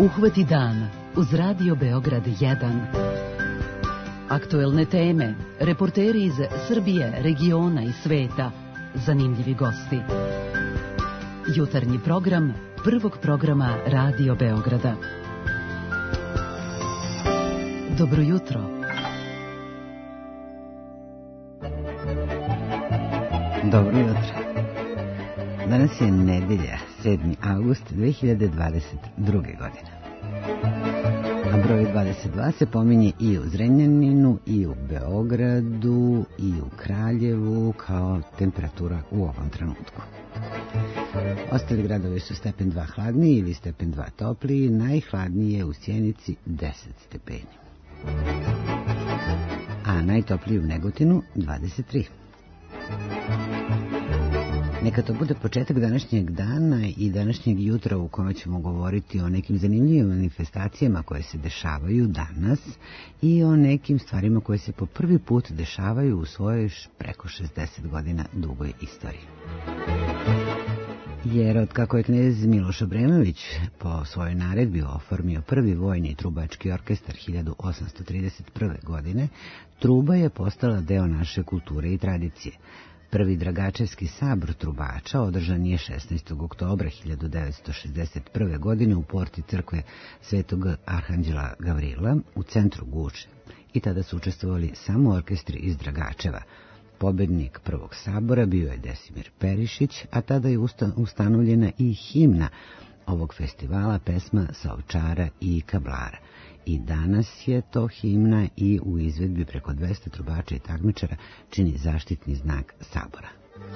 Uhvati dan uz Radio Beograd 1. Aktuelne teme, reporteri iz Srbije, regiona i sveta, zanimljivi gosti. Jutarnji program prvog programa Radio Beograda. Dobro jutro. Dobro jutro. Danas je nedelja, 7. avgust 2022. godine. A broj 22 se pominje i u Zrenjaninu, i u Beogradu, i u Kraljevu kao temperatura u ovom trenutku. Ostali gradovi su stepen 2 hladniji ili stepen 2 topliji, najhladniji je u Sjenici 10 stepeni. A najtopliji u Negotinu 23. Neka to bude početak današnjeg dana i današnjeg jutra u kome ćemo govoriti o nekim zanimljivim manifestacijama koje se dešavaju danas i o nekim stvarima koje se po prvi put dešavaju u svojoj preko 60 godina dugoj istoriji. Jer od kako je knez Miloš Obrenović po svojoj naredbi oformio prvi vojni trubački orkestar 1831. godine, truba je postala deo naše kulture i tradicije. Prvi Dragačevski sabor trubača održan je 16. oktobra 1961. godine u porti crkve Svetog Arhanđela Gavrila u centru Guče i tada su učestvovali samo orkestri iz Dragačeva. Pobednik prvog sabora bio je Desimir Perišić, a tada je ustanovljena i himna ovog festivala, pesma sa Ovčara i Kablara. I danas je to himna i u izvedbi preko 200 trubača i takmičara čini zaštitni znak sabora.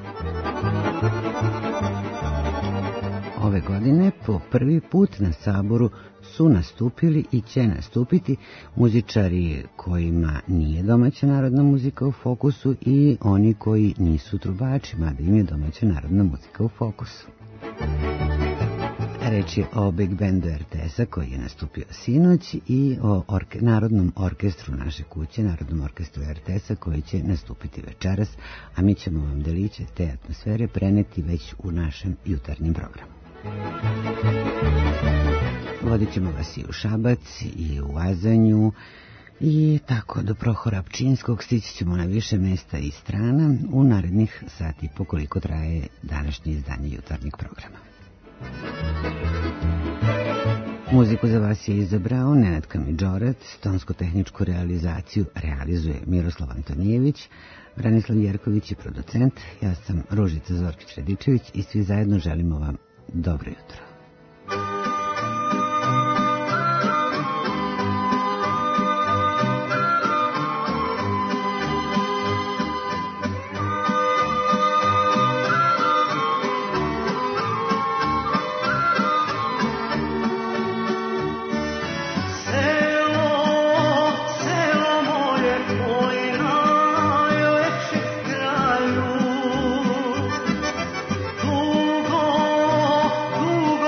Ove godine po prvi put na saboru su nastupili i će nastupiti muzičari kojima nije domaća narodna muzika u fokusu i oni koji nisu trubači, mada im je domaća narodna muzika u fokusu. Reč je o Big Bandu RTS-a koji je nastupio sinoć i o Narodnom orkestru naše kuće, Narodnom orkestru RTS-a koji će nastupiti večeras, a mi ćemo vam deliće te atmosfere preneti već u našem jutarnjem programu. Vodit ćemo vas i u Šabac i u Azanju i tako do Prohora Pčinskog stići ćemo na više mesta i strana u narednih sat i po koliko traje današnje izdanje jutarnjeg programa. Muziku za vas je izabrao Nenad Kamidžorac, tonsko-tehničku realizaciju realizuje Miroslav Antonijević, Branislav Jerković je producent, ja sam Ružica Zorkić-Radičević i svi zajedno želimo vam dobro jutro. Dugo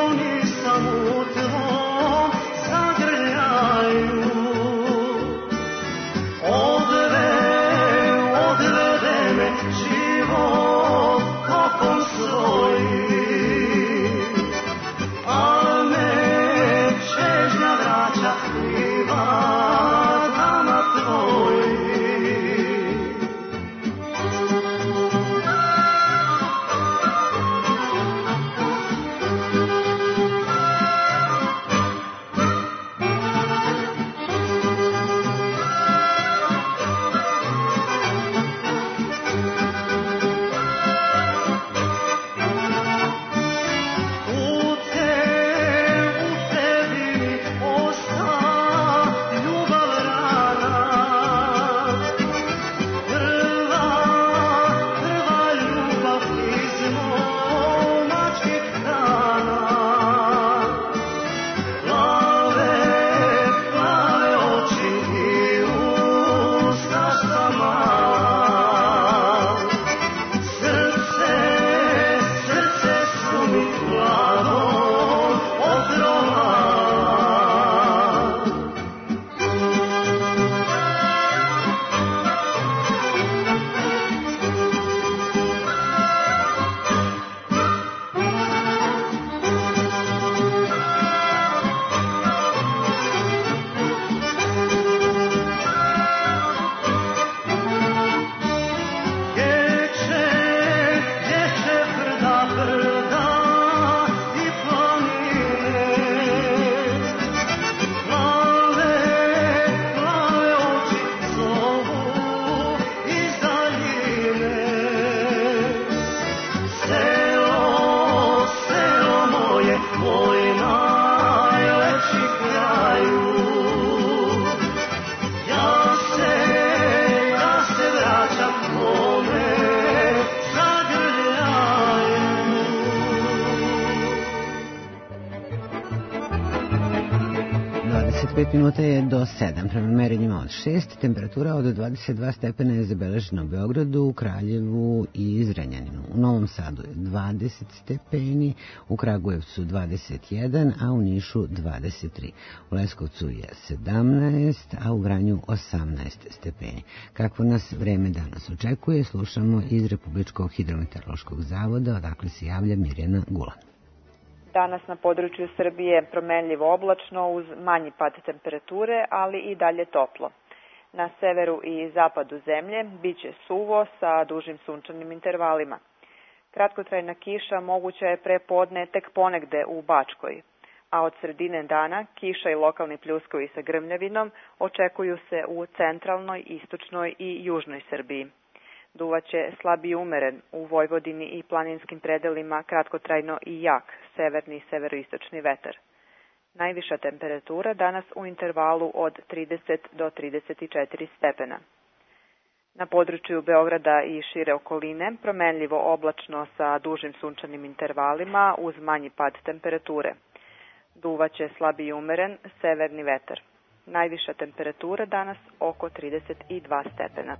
Minuta je do 7, prema merenjima od 6, temperatura od 22 stepena je zabeležena u Beogradu, u Kraljevu i Zrenjaninu. U Novom Sadu je 20 stepeni, u Kragujevcu 21, a u Nišu 23. U Leskovcu je 17, a u Vranju 18 stepeni. Kakvo nas vreme danas očekuje, slušamo iz Republičkog hidrometeorološkog zavoda, odakle se javlja Mirjana Gulan. Danas na području Srbije promenljivo oblačno uz manji pad temperature, ali i dalje toplo. Na severu i zapadu zemlje biće suvo sa dužim sunčanim intervalima. Kratkotrajna kiša moguća je pre podne tek ponegde u Bačkoj, a od sredine dana kiša i lokalni pljuskovi sa grmljavinom očekuju se u centralnoj, istočnoj i južnoj Srbiji. Duvaće slab i umeren u Vojvodini i planinskim predelima kratkotrajno i jak severni i severoistočni vetar. Najviša temperatura danas u intervalu od 30 do 34 stepena. Na području Beograda i šire okoline promenljivo oblačno sa dužim sunčanim intervalima uz manji pad temperature. Duvaće slab i umeren severni vetar. Najviša temperatura danas oko 32 stepena.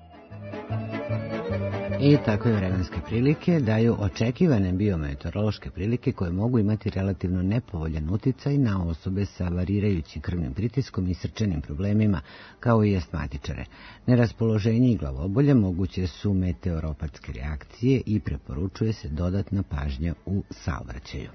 I takve vremenske prilike daju očekivane biometeorološke prilike koje mogu imati relativno nepovoljan uticaj na osobe sa varirajućim krvnim pritiskom i srčanim problemima, kao i astmatičare. Neraspoloženje i glavobolja moguće su meteoropatske reakcije i preporučuje se dodatna pažnja u saobraćaju.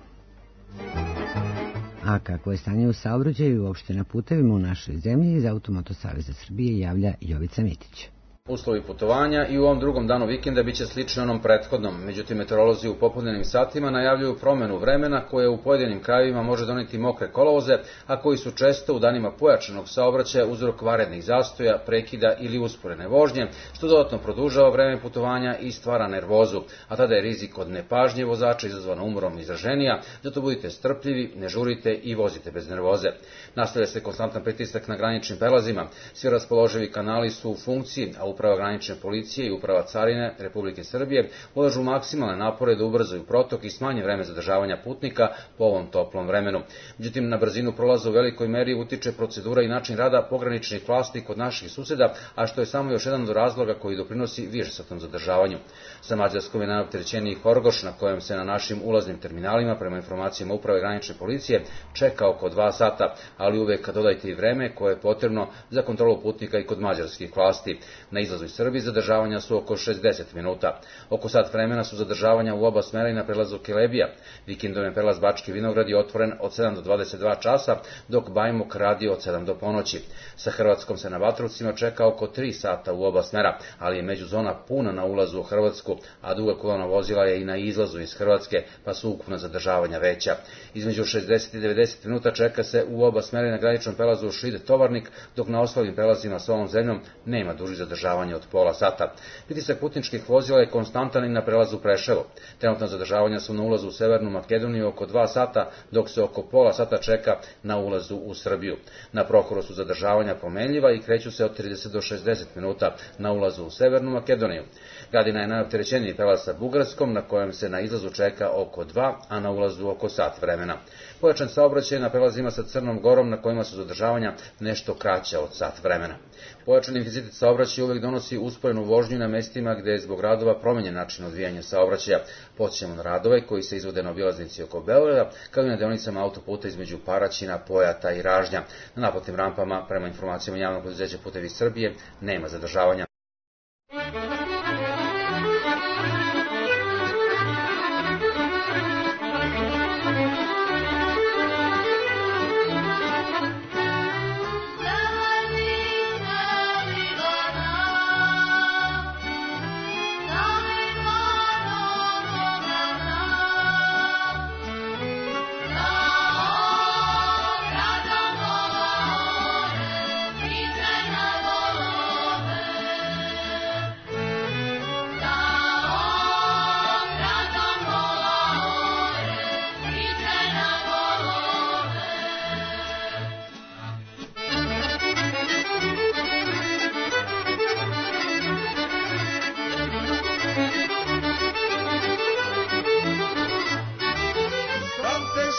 A kako je stanje u saobraćaju i uopšte na putevima u našoj zemlji, iz Automotosaveza Srbije javlja Jovica Mitić. Uslovi putovanja i u ovom drugom danu vikenda biće slični onom prethodnom, međutim meteorolozi u popodnevnim satima najavljuju promenu vremena koje u pojedinim krajevima može doneti mokre kolovoze, a koji su često u danima pojačanog saobraćaja uzrok vanrednih zastoja, prekida ili usporene vožnje, što dodatno produžava vreme putovanja i stvara nervozu, a tada je rizik od nepažnje vozača izazvan umorom izraženija, zato budite strpljivi, ne žurite i vozite bez nervoze. Nastavlja se konstantan pritisak na graničnim prelazima, svi raspoloživi kanali su u funkciji, a Uprava granične policije i Uprava carine Republike Srbije ulažu maksimalne napore da ubrzaju protok i smanje vreme zadržavanja putnika po ovom toplom vremenu. Međutim, na brzinu prolaza u velikoj meri utiče procedura i način rada pograničnih vlasti kod naših suseda, a što je samo još jedan od razloga koji doprinosi višesatnom zadržavanju. Sa Mađarskom je najopterećeniji Horgoš, na kojem se na našim ulaznim terminalima, prema informacijama Uprave granične policije, čeka oko 2 sata, ali uvek dodajte i vreme koje je potrebno za kontrolu putnika i kod mađarskih vlasti. Na izlazu iz Srbije zadržavanja su oko 60 minuta. Oko sat vremena su zadržavanja u oba smera i na prelazu Kelebija. Vikendom je prelaz Bački Vinograd je otvoren od 7 do 22 časa, dok Bajmok radi od 7 do ponoći. Sa Hrvatskom se na Vatrovcima čeka oko 3 sata u oba smera, ali je međuzona puna na ulazu u Hrvatsku, a duga kolona vozila je i na izlazu iz Hrvatske, pa su ukupna zadržavanja veća. Između 60 i 90 minuta čeka se u oba smera na graničnom prelazu Šid Tovarnik, dok na ostalim prelazima s ovom zemljom nema duži zadržavanja od pola sata. Pritisak putničkih vozila je konstantan i na prelazu Preševo. Trenutna zadržavanja su na ulazu u Severnu Makedoniju oko 2 sata, dok se oko pola sata čeka na ulazu u Srbiju. Na Prohoru su zadržavanja promenljiva i kreću se od 30 do 60 minuta na ulazu u Severnu Makedoniju. Gradina je najopterećeniji prelaz sa Bugarskom, na kojem se na izlazu čeka oko 2, a na ulazu oko sat vremena. Pojačan saobraćaj na prelazima sa Crnom Gorom, na kojima su zadržavanja nešto kraća od sat vremena. Pojačan intenzitet saobraćaja uvek donosi usporenu vožnju na mestima gde je zbog radova promenjen način odvijanja saobraćaja. Podsećamo na radove koji se izvode na obilaznici oko Beograda, kao i na deonicama autoputa između Paraćina, Pojata i Ražnja. Na naplatnim rampama, prema informacijama javnog preduzeća Putevi Srbije, nema zadržavanja.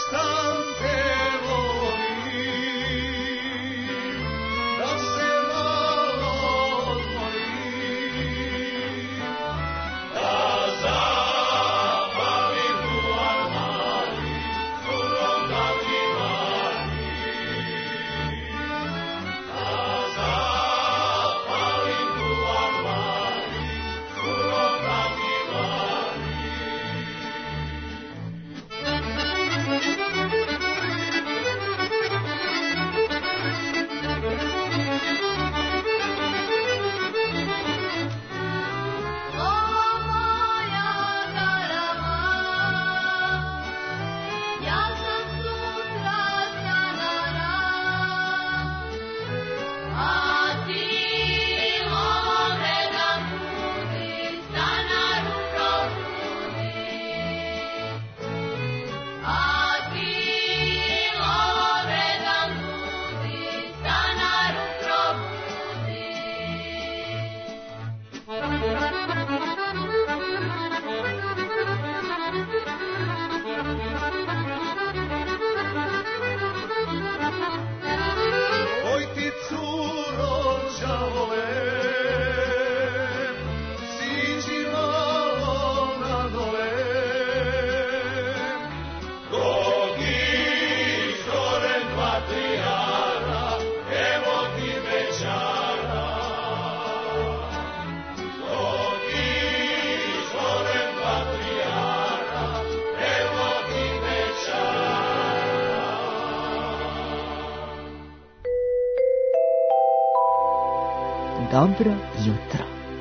Dobro jutro.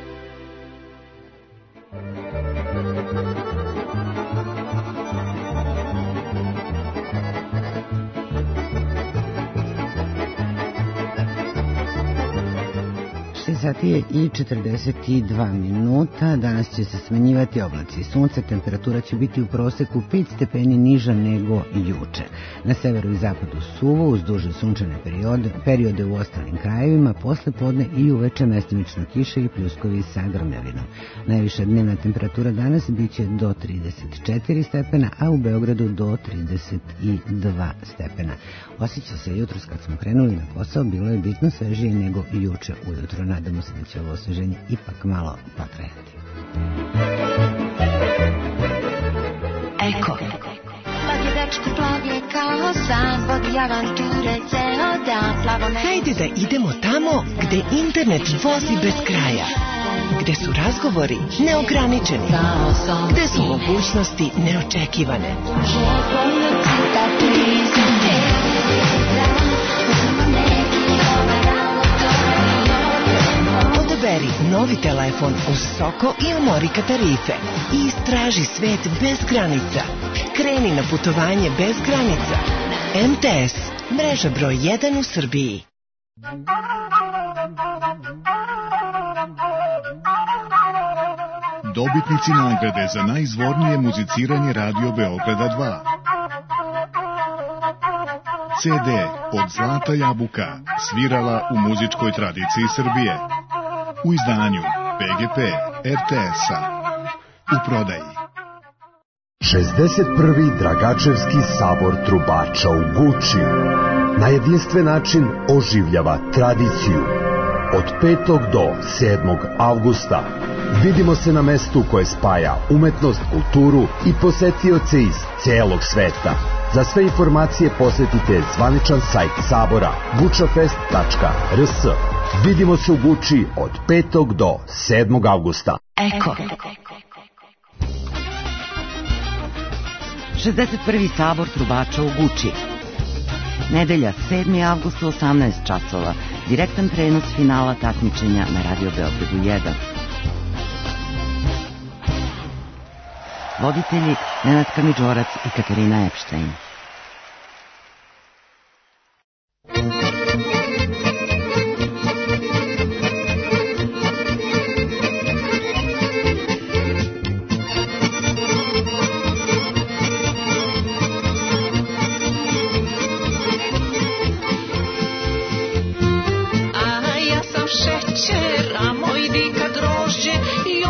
Sati je i 42 minuta, danas će se smenjivati oblaci sunce, temperatura će biti u proseku 5 stepeni niža nego juče. Na severu i zapadu suvo, uz duže sunčane periode u ostalim krajevima, posle podne i uveče mestimično kiše i pljuskovi sa grmljavinom. Najviša dnevna temperatura danas biće do 34 stepena, a u Beogradu do 32 stepena. Osjeća se jutros kad smo krenuli na posao, bilo je bitno svežije nego juče ujutro. Nadamo se da će ovo osveženje ipak malo potrajati. Eko. Mlad je dečko plav je kao san, vodi avanture ceo dan, plavo me... Hajde da idemo tamo gde internet vozi bez kraja, gde su razgovori neograničeni, gde su mogućnosti neočekivane. Odaberi novi telefon uz Soko i Amorika tarife i istraži svet bez granica. Kreni na putovanje bez granica. MTS, mreža broj 1 u Srbiji. Dobitnici nagrade za najizvornije muziciranje Radio Beograda 2. CD od Zlata Jabuka, svirala u muzičkoj tradiciji Srbije. U izdanju PGP RTS-a. U prodaji. 61. Dragačevski sabor trubača u Guči na jedinstven način oživljava tradiciju. Od 5. do 7. avgusta vidimo se na mestu koje spaja umetnost, kulturu i posetioce iz celog sveta. Za sve informacije posetite zvaničan sajt sabora gučafest.rs. Vidimo se u Guči od 5. do 7. avgusta. Eko. 61. sabor trubača u Guči. Nedelja, 7. avgust u 18 časova. Direktan prenos finala takmičenja na Radio Beogradu 1. Voditelji Nenad Kamidžorac i Katarina Epštajn.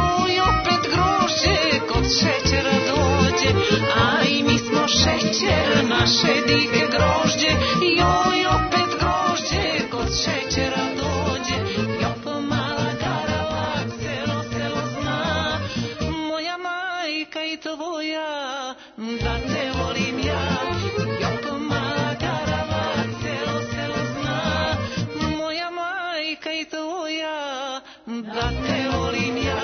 Šećer naše dike grožđe, joj opet grožđe, kod šećera dođe, jop mala garava, celo selo zna, moja majka i tvoja, da te volim ja, jop mala garava, celo selo zna, moja majka i tvoja, da te volim ja.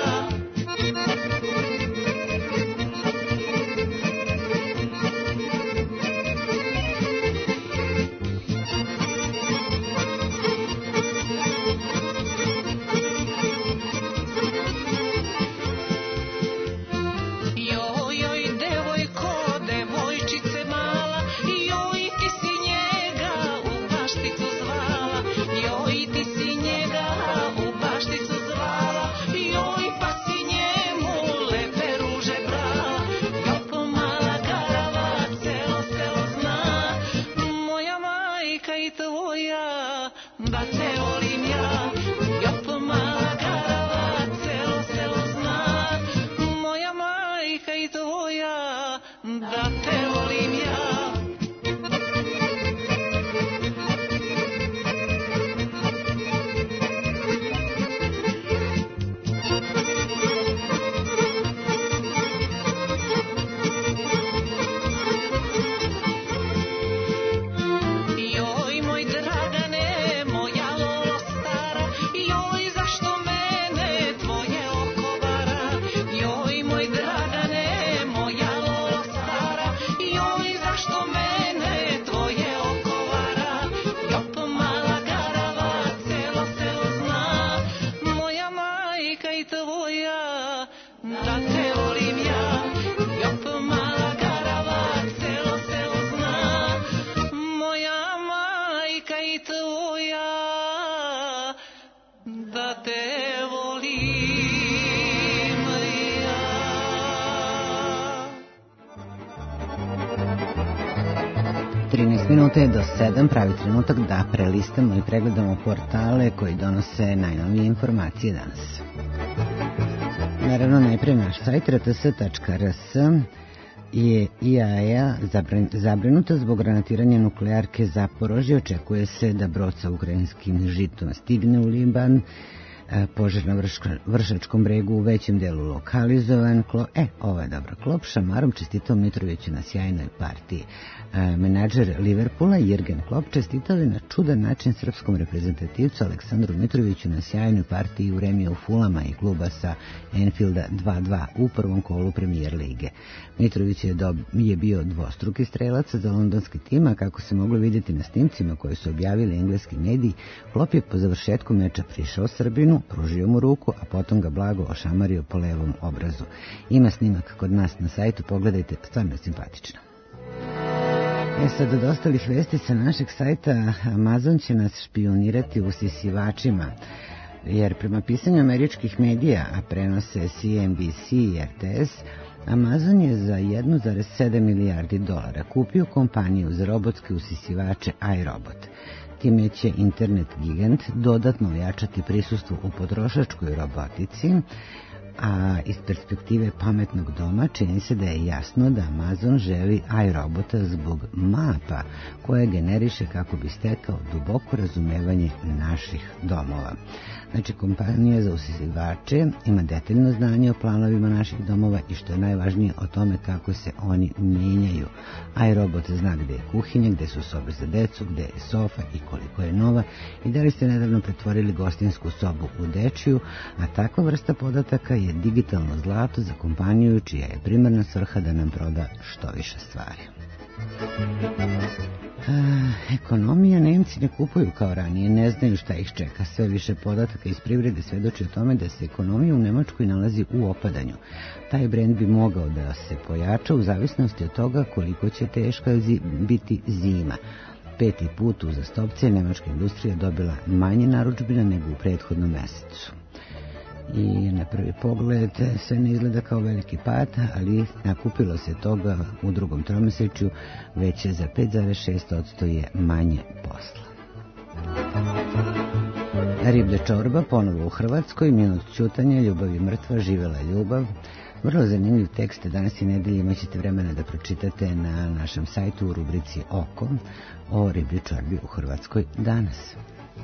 Minute do 7, pravi trenutak da prelistamo i pregledamo portale koji donose najnovije informacije danas. Naravno, najprej naš sajt rts.rs je IAEA zabrinuta zbog granatiranja nuklearke Zaporožje. Očekuje se da brod sa ukrajinskim žitom stigne u Liban. Požar na Vršačkom bregu u većem delu lokalizovan. Ovo je dobro. Klop šamarom čestitao Mitroviću na sjajnoj partiji. Menadžer Liverpoola Jürgen Klopp čestitao je na čudan način srpskom reprezentativcu Aleksandru Mitroviću na sjajnoj partiji u remiju Fulama i kluba sa Anfielda 2-2 u prvom kolu Premier lige. Mitrović je bio dvostruki strelac za londonski tim, a kako se moglo vidjeti na snimcima koje su objavili engleski mediji, Klopp je po završetku meča prišao Srbinu, pružio mu ruku, a potom ga blago ošamario po levom obrazu. Ima snimak kod nas na sajtu, pogledajte, stvarno je simpatično. Sad od ostalih vesti sa našeg sajta, Amazon će nas špionirati usisivačima, jer prema pisanju američkih medija, a prenose CNBC i RTS, Amazon je za 1,7 milijardi dolara kupio kompaniju za robotske usisivače iRobot. Time će internet gigant dodatno ojačati prisustvo u potrošačkoj robotici, a iz perspektive pametnog doma čini se da je jasno da Amazon želi iRobota zbog mapa koje generiše kako bi stekao duboko razumevanje naših domova. Znači, kompanija za usisivače ima detaljno znanje o planovima naših domova i što je najvažnije o tome kako se oni mijenjaju. iRobot zna gde je kuhinja, gde su sobe za decu, gde je sofa i koliko je nova i da li ste nedavno pretvorili gostinsku sobu u dečiju, a takva vrsta podataka je digitalno zlato za kompaniju čija je primarna svrha da nam proda što više stvari. Ekonomija, Nemci ne kupuju kao ranije, ne znaju šta ih čeka. Sve više podataka iz privrede svedoči o tome da se ekonomija u Nemačkoj nalazi u opadanju. Taj brend bi mogao da se pojača u zavisnosti od toga koliko će teška biti zima. 5. put uzastopce nemačka industrija dobila manje narudžbina nego u prethodnom mesecu. I na prvi pogled sve ne izgleda kao veliki pad, ali nakupilo se toga u drugom tromesečju, već za 5,6% je manje posla. Riblja čorba ponovo u Hrvatskoj, minut ćutanja, ljubav je mrtva, živela ljubav. Vrlo zanimljiv tekst, danas i nedelje imat ćete vremena da pročitate na našem sajtu u rubrici Oko o riblji čorbi u Hrvatskoj danas.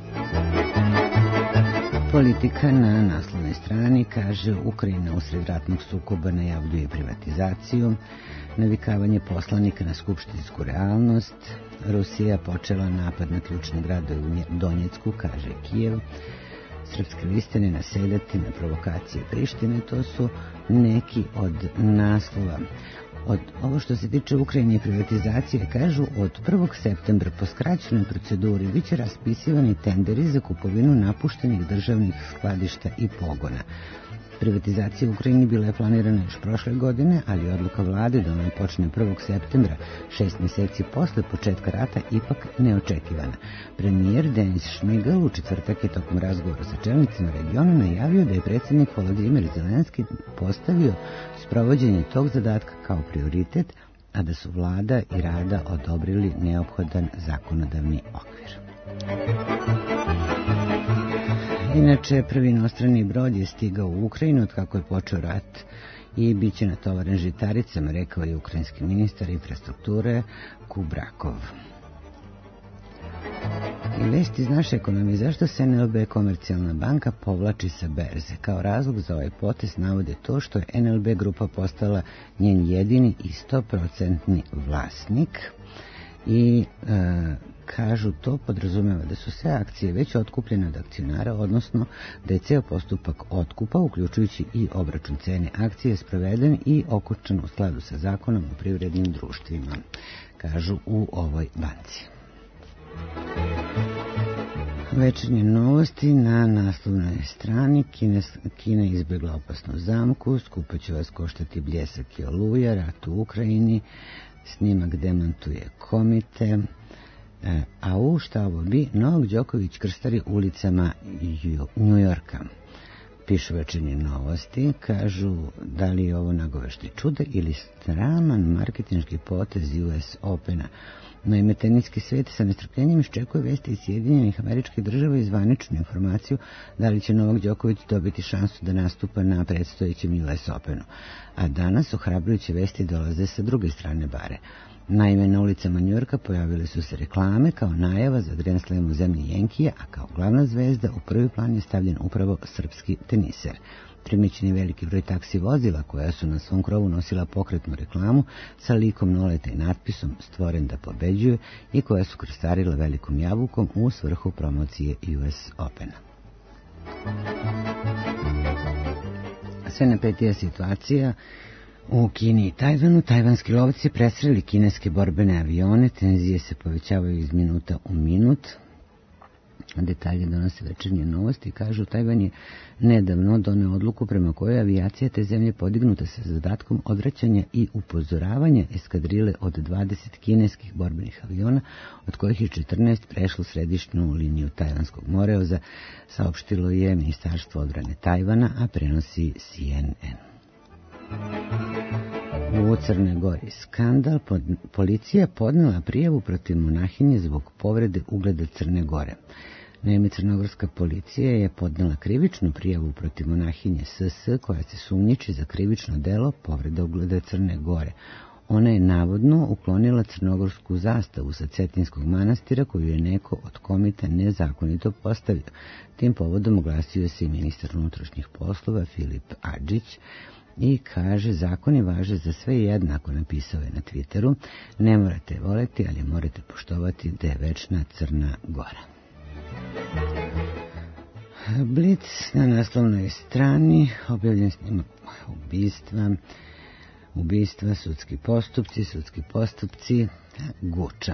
Politika na naslovnoj strani kaže Ukrajina usred ratnog sukoba najavljuje privatizaciju, navikavanje poslanika na skupštinsku realnost, Rusija počela napad na ključne gradove u Donjecku, kaže Kijev, srpske liste ne nasedati na provokacije Prištine, to su neki od naslova. Od ovo što se tiče Ukrajine i privatizacije, kažu od 1. septembra po skraćenoj proceduri biće raspisivani tenderi za kupovinu napuštenih državnih skladišta i pogona. Privatizacija u Ukrajini bila je planirana još prošle godine, ali odluka vlade da ona počne 1. septembra, 6 mjeseci posle početka rata, ipak neočekivana. Premijer Denis Šmigal u četvrtak je tokom razgovora sa čelnicima regiona najavio da je predsjednik Volodimir Zelenski postavio sprovođenje tog zadatka kao prioritet, a da su vlada i Rada odobrili neophodan zakonodavni okvir. Inače, prvi inostrani brod je stigao u Ukrajinu od kako je počeo rat i bit će natovaren žitaricama, rekao je ukrajinski ministar infrastrukture Kubrakov. I vest iz naše ekonomije, zašto se NLB Komercijalna banka povlači sa berze? Kao razlog za ovaj potez navode to što je NLB grupa postala njen jedini i 100% vlasnik i kažu to podrazumeva da su sve akcije već otkupljene od akcionara, odnosno da je ceo postupak otkupa, uključujući i obračun cene akcije, sproveden i okončan u skladu sa zakonom o privrednim društvima, kažu u ovoj banci. Večernje novosti na naslovnoj strani. Kina izbjegla opasnu zamku, skupo će vas koštati Bljesak i Oluja, rat u Ukrajini, snimak demantuje komite, a šta ovo bi? Novak Đoković krstari ulicama Njujorka. Pišu Večernje novosti, kažu da li je ovo nagoveštaj čuda ili sraman marketinški potez US Opena. Naime, teniski svijet sa nestrpljenjem iščekuje vesti iz Sjedinjenih Američkih Država i zvaničnu informaciju da li će Novak Đoković dobiti šansu da nastupa na predstojećem US Openu. A danas ohrabrujuće vesti dolaze sa druge strane bare. Naime, na ulicama Njujorka pojavile su se reklame kao najava za Grand Slam u zemlji Jenkija, a kao glavna zvezda u prvi plan je stavljen upravo srpski teniser. Primećen je veliki broj taksi vozila koja su na svom krovu nosila pokretnu reklamu sa likom Noleta i natpisom "Stvoren da pobeđuje" i koja su krstarila velikom jabukom u svrhu promocije US Opena. Sve napetija situacija u Kini i Tajvanu. Tajvanski lovci presreli kineske borbene avione, tenzije se povećavaju iz minuta u minut. Detalje donose Večernje novosti i kažu Tajvan je nedavno doneo odluku prema kojoj avijacija te zemlje podignuta sa zadatkom odvraćanja i upozoravanja eskadrile od 20 kineskih borbenih aviona, od kojih je 14 prešlo središnju liniju Tajvanskog moreoza, saopštilo je Ministarstvo odbrane Tajvana, a prenosi CNN. U Crnoj Gori skandal, policija podnela prijavu protiv monahinje zbog povrede ugleda Crne Gore. Naime, crnogorska policija je podnela krivičnu prijavu protiv monahinje SS koja se sumnjiči za krivično delo povrede ugleda Crne Gore. Ona je navodno uklonila crnogorsku zastavu sa Cetinskog manastira koju je neko od komita nezakonito postavio. Tim povodom oglasio se i ministar unutrašnjih poslova Filip Adžić i kaže zakoni važe za sve jednako, napisao je na Twitteru. Ne morate voleti, ali morate poštovati da je večna Crna Gora. Blic na naslovnoj strani, objavljen snimak ubistva, sudski postupci, Guča.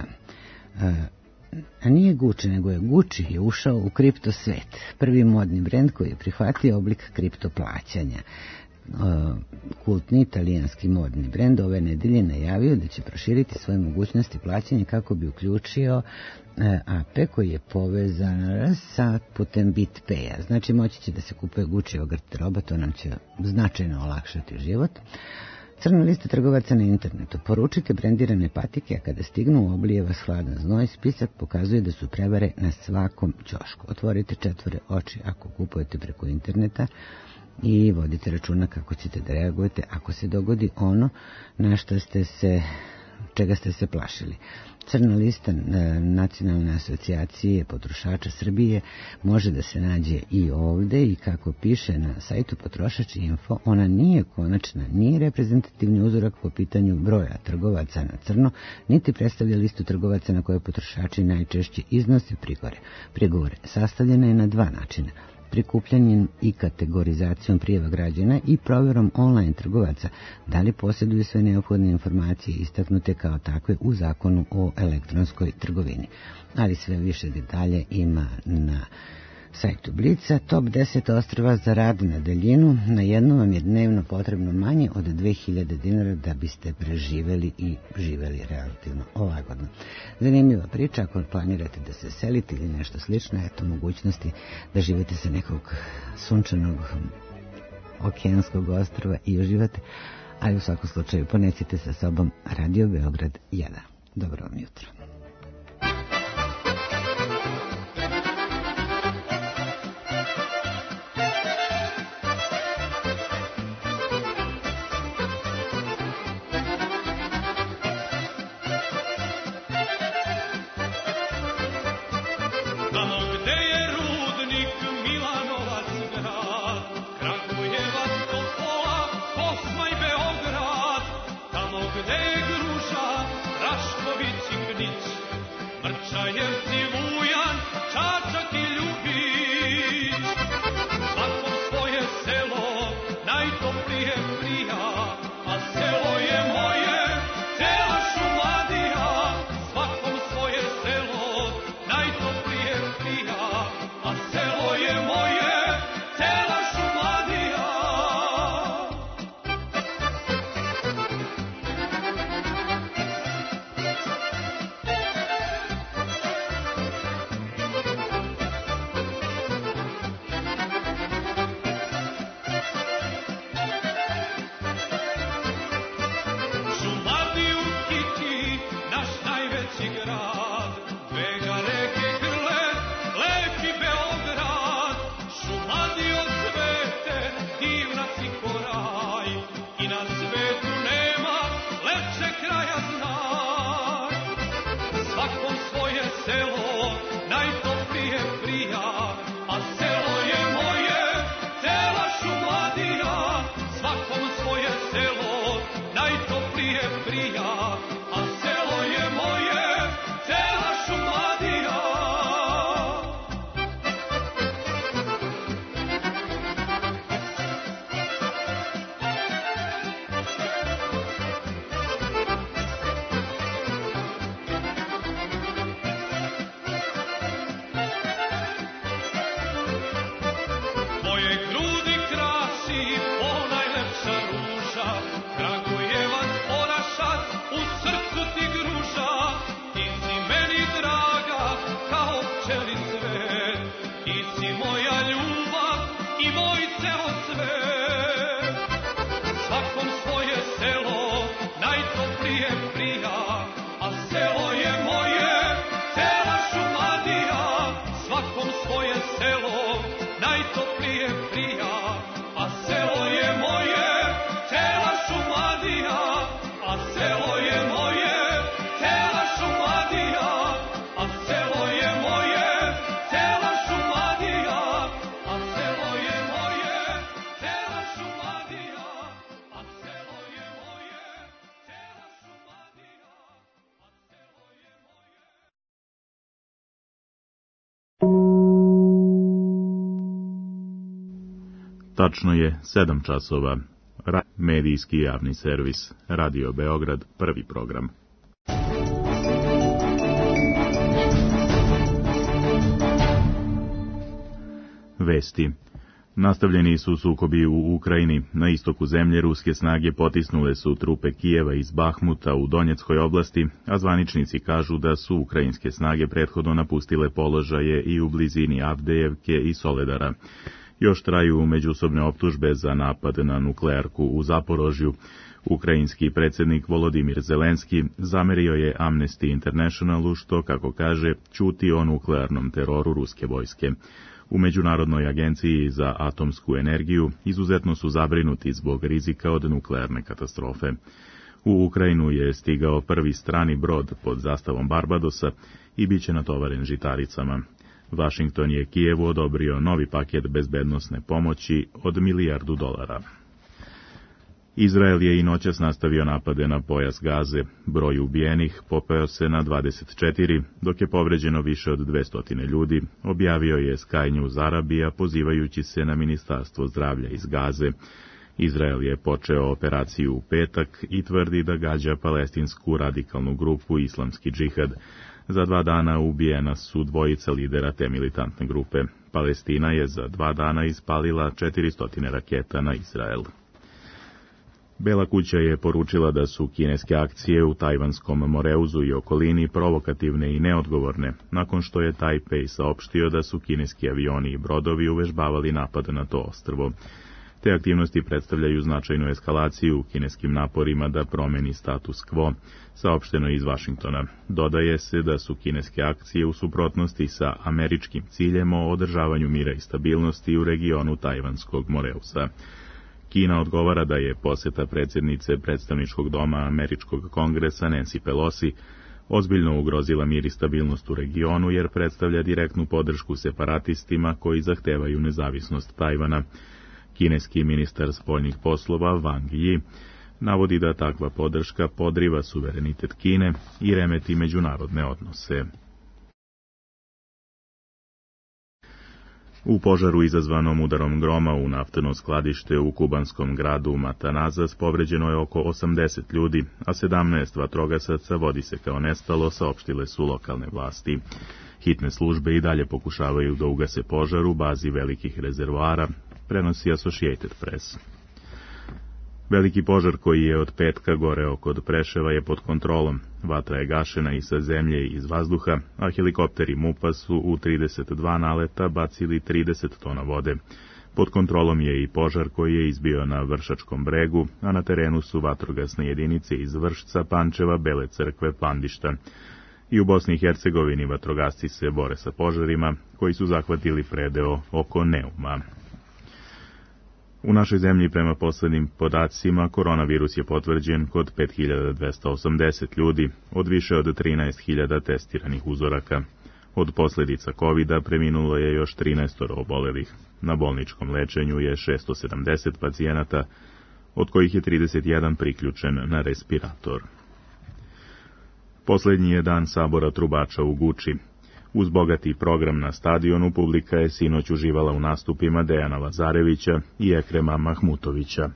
A nije Gucci, nego je Gucci je ušao u kripto svet. Prvi modni brend koji je prihvatio oblik kripto plaćanja. Kultni italijanski modni brend ove nedelje najavio da će proširiti svoje mogućnosti plaćanja kako bi uključio AP koji je povezan sa putem BitPaya. Znači moći će da se kupuje Guccijev garderoba, to nam će značajno olakšati život. Crna lista trgovaca na internetu. Poručite brendirane patike, a kada stignu oblije vas hladan znoj. Spisak pokazuje da su prevare na svakom ćošku. Otvorite 4 oči ako kupujete preko interneta. i vodite računa kako ćete da reagujete ako se dogodi ono na što čega ste se plašili. Crna lista Nacionalne asocijacije potrošača Srbije može da se nađe i ovde i kako piše na sajtu Potrošač.info, ona nije konačna, nije reprezentativni uzorak po pitanju broja trgovaca na crno, niti predstavlja listu trgovaca na koje potrošači najčešće iznose prigovore. Sastavljena je na dva načina: prikupljanjem i kategorizacijom prijava građana i provjerom online trgovaca da li posjeduju sve neophodne informacije istaknute kao takve u Zakonu o elektronskoj trgovini. Ali sve više detalje ima na sajtu Blica. Top 10 ostrva za rad na daljinu. Na jedno vam je dnevno potrebno manje od 2000 dinara da biste preživeli i živeli relativno lagodno. Zanimljiva priča, ako planirate da se selite ili nešto slično, eto mogućnosti da živete sa nekog sunčanog okeanskog ostrva i uživate, ali u svakom slučaju ponesite sa sobom Radio Beograd 1. Dobro vam jutro. Tačno je 7 časova. Medijski javni servis. Radio Beograd, prvi program. Vesti. Nastavljeni su sukobi u Ukrajini. Na istoku zemlje ruske snage potisnule su trupe Kijeva iz Bahmuta u Donjeckoj oblasti, a zvaničnici kažu da su ukrajinske snage prethodno napustile položaje i u blizini Avdejevke i Soledara. Još traju međusobne optužbe za napad na nuklearku u Zaporožju. Ukrajinski predsjednik Volodimir Zelenski zamerio je Amnesty Internationalu što, kako kaže, ćuti o nuklearnom teroru ruske vojske. U Međunarodnoj agenciji za atomsku energiju izuzetno su zabrinuti zbog rizika od nuklearne katastrofe. U Ukrajinu je stigao prvi strani brod pod zastavom Barbadosa i bit će natovaren žitaricama. Vašington je Kijevu odobrio novi paket bezbednosne pomoći od $1 milijardu. Izrael je i noćas nastavio napade na pojas Gaze. Broj ubijenih popeo se na 24, dok je povređeno više od 200 ljudi, objavio je Sky News Arabija pozivajući se na Ministarstvo zdravlja iz Gaze. Izrael je počeo operaciju u petak i tvrdi da gađa palestinsku radikalnu grupu Islamski džihad. Za 2 dana ubijena su 2 lidera te militantne grupe. Palestina je za 2 dana ispalila 400 raketa na Izrael. Bela kuća je poručila da su kineske akcije u Tajvanskom Moreuzu i okolini provokativne i neodgovorne, nakon što je Tajpej saopštio da su kineski avioni i brodovi uvežbavali napad na to ostrvo. Te aktivnosti predstavljaju značajnu eskalaciju u kineskim naporima da promeni status quo, saopšteno iz Vašingtona. Dodaje se da su kineske akcije u suprotnosti sa američkim ciljem o održavanju mira i stabilnosti u regionu Tajvanskog Moreusa. Kina odgovara da je poseta predsjednice predstavničkog doma Američkog kongresa Nancy Pelosi ozbiljno ugrozila mir i stabilnost u regionu jer predstavlja direktnu podršku separatistima koji zahtevaju nezavisnost Tajvana. Kineski ministar spoljnih poslova Wang Yi navodi da takva podrška podriva suverenitet Kine i remeti međunarodne odnose. U požaru izazvanom udarom groma u naftno skladište u kubanskom gradu Matanzas povređeno je oko 80 ljudi, a 17 vatrogasaca vodi se kao nestalo, saopštile su lokalne vlasti. Hitne službe i dalje pokušavaju da ugase požar u bazi velikih rezervoara, prenosi Associated Press. Veliki požar koji je od petka goreo kod Preševa je pod kontrolom. Vatra je gašena i sa zemlje i iz vazduha, a helikopteri MUP-a su u 32 naleta bacili 30 tona vode. Pod kontrolom je i požar koji je izbio na Vršačkom bregu, a na terenu su vatrogasne jedinice iz Vršca, Pančeva, Bele Crkve, Pandišta. I u Bosni i Hercegovini vatrogasci se bore sa požarima koji su zahvatili predeo oko Neuma. U našoj zemlji, prema poslednjim podacima, koronavirus je potvrđen kod 5280 ljudi, od više od 13.000 testiranih uzoraka. Od posljedica COVID-a preminulo je još 13 obolelih. Na bolničkom lečenju je 670 pacijenata, od kojih je 31 priključen na respirator. Posljednji je dan sabora trubača u Guči. Uz bogati program na stadionu, publika je sinoć uživala u nastupima Dejana Lazarevića i Ekrema Mahmutovića.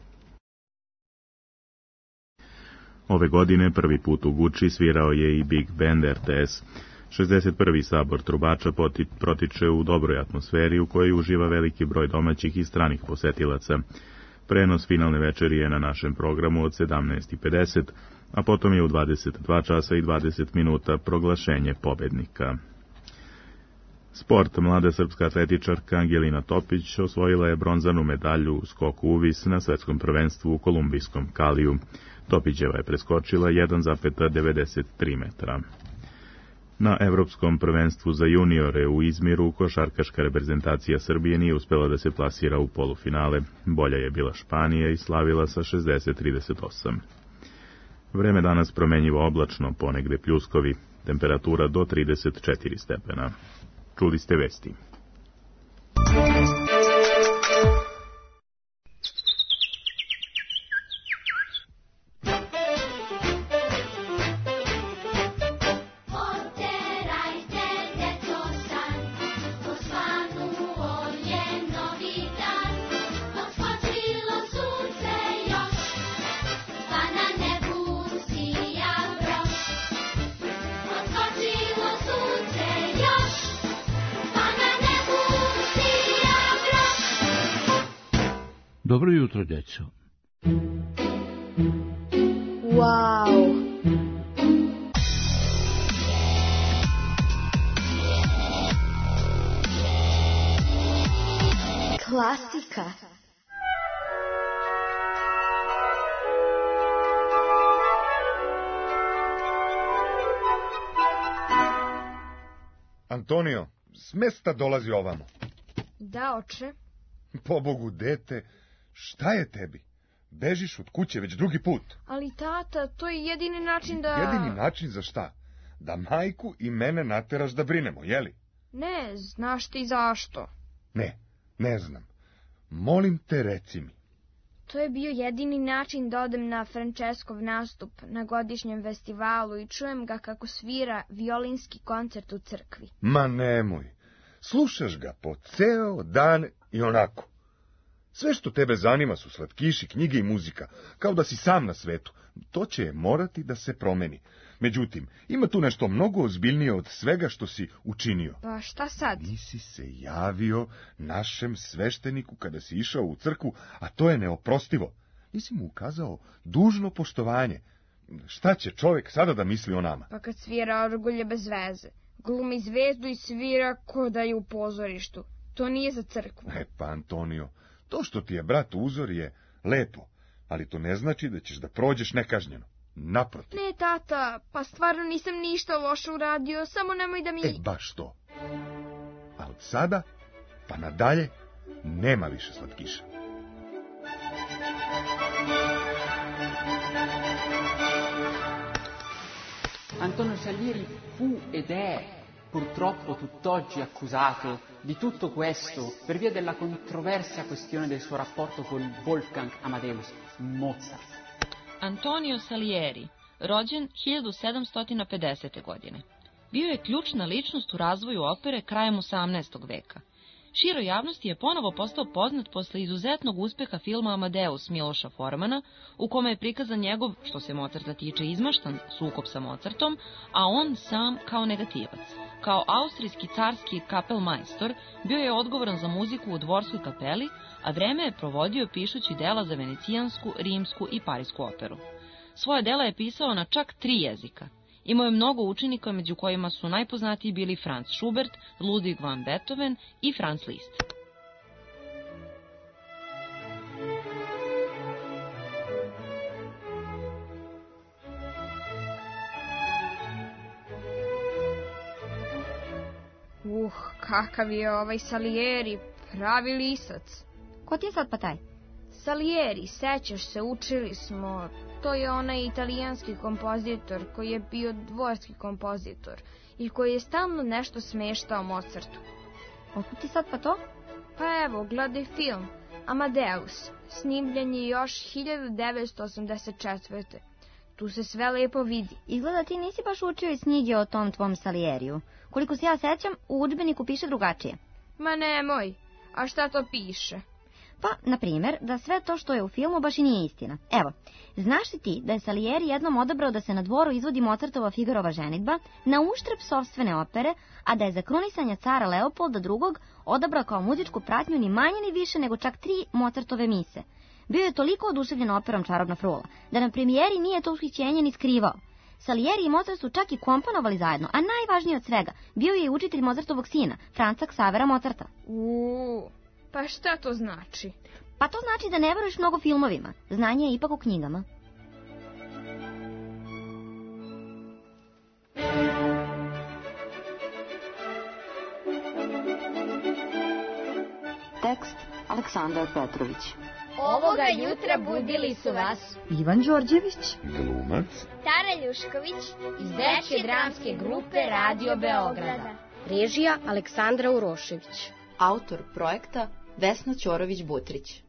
Ove godine prvi put u Guči svirao je i Big Band RTS. 61. sabor trubača protiče u dobroj atmosferi u kojoj uživa veliki broj domaćih i stranih posetilaca. Prenos finalne večeri je na našem programu od 17:50, a potom je u 22 časa i 20 minuta proglašenje pobednika. Sport. Mlada srpska atletičarka Angelina Topić osvojila je bronzanu medalju u skoku uvis na svetskom prvenstvu u kolumbijskom Kaliju. Topićeva je preskočila 1,93 metra. Na Evropskom prvenstvu za juniore u Izmiru košarkaška reprezentacija Srbije nije uspela da se plasira u polufinale. Bolja je bila Španija i slavila sa 60-38. Vreme danas promenjivo oblačno, ponegde pljuskovi, temperatura do 34 stepena. Čuli ste vesti. Dobro jutro, djeco. Wow! Klasika. Antonio, s mesta dolazi ovamo. Da, oče. Pobogu, dete, šta je tebi? Bežiš od kuće već drugi put. Ali tata, to je jedini način da... Jedini način za šta? Da majku i mene nateraš da brinemo, jeli? Ne, znaš ti zašto? Ne znam. Molim te, reci mi. To je bio jedini način da odem na Franceskov nastup na godišnjem festivalu i čujem ga kako svira violinski koncert u crkvi. Ma nemoj. Slušaš ga po ceo dan i onako. Sve što tebe zanima su slatkiši, knjige i muzika, kao da si sam na svetu. To će morati da se promeni. Međutim, ima tu nešto mnogo ozbiljnije od svega što si učinio. Pa šta sad? Nisi se javio našem svešteniku kada si išao u crkvu, a to je neoprostivo. Nisi mu ukazao dužno poštovanje. Šta će čovjek sada da misli o nama? Pa kad svira orgulje bez veze, glumi zvezdu i svira ko da je u pozorištu. To nije za crkvu. Pa, Antonio, to što ti je brat uzor je lepo, ali to ne znači da ćeš da prođeš nekažnjeno. Naprotiv. Ne, tata, pa stvarno nisam ništa loše uradio, samo nemoj da mi... Baš to. A od sada, pa nadalje, nema više slatkiša. Antonio Salieri fu ed è purtroppo tutt'oggi accusato di tutto questo per via della controversa questione del suo rapporto con Wolfgang Amadeus Mozart. Antonio Salieri, rođen 1750. godine. Bio je ključna ličnost u razvoju opere krajem 18. veka. Široj javnosti je ponovo postao poznat posle izuzetnog uspeha filma Amadeus Miloša Formana, u kome je prikazan njegov, što se Mozarta tiče, izmaštan sukob sa Mozartom, a on sam kao negativac. Kao austrijski carski kapelmajstor bio je odgovoran za muziku u dvorskoj kapeli, a vreme je provodio pišući dela za venecijansku, rimsku i parisku operu. Svoje dela je pisao na čak 3 jezika. Imao je mnogo učenika, među kojima su najpoznatiji bili Franz Schubert, Ludwig van Beethoven i Franz Liszt. Kakav je ovaj Salieri, pravi lisac. Ko ti je sad pa taj? Salieri, sećaš se, učili smo. To je onaj italijanski kompozitor koji je bio dvorski kompozitor i koji je stalno nešto smeštao Mozartu. Otkud ti sad pa to? Pa evo, gledaj film Amadeus, snimljen je još 1984. Tu se sve lepo vidi. Izgleda ti nisi baš učio iz knjige o tom tvom Salieriju. Koliko se ja sećam, u udžbeniku piše drugačije. Ma nemoj, a šta to piše? Pa, na primjer, da sve to što je u filmu baš i nije istina. Evo, znaš li ti da je Salieri jednom odabrao da se na dvoru izvodi Mozartova Figarova ženidba na uštrb sopstvene opere, a da je za krunisanje cara Leopolda II. Odabrao kao muzičku pratnju ni manje ni više nego čak 3 Mozartove mise. Bio je toliko oduševljen operom Čarobna frula, da na premijeri nije to ushićenje ni skrivao. Salieri i Mozart su čak i komponovali zajedno, a najvažnije od svega, bio je i učitelj Mozartovog sina, Franca Xavera Mozarta. Pa šta to znači? Pa to znači da ne veruješ mnogo filmovima. Znanje je ipak u knjigama. Tekst Aleksandar Petrović. Ovoga jutra budili su vas Ivan Đorđević, glumac, Tara Ljušković iz dečje dramske grupe Radio Beograda. Režija Aleksandra Urošević. Autor projekta Vesna Ćorović-Butrić.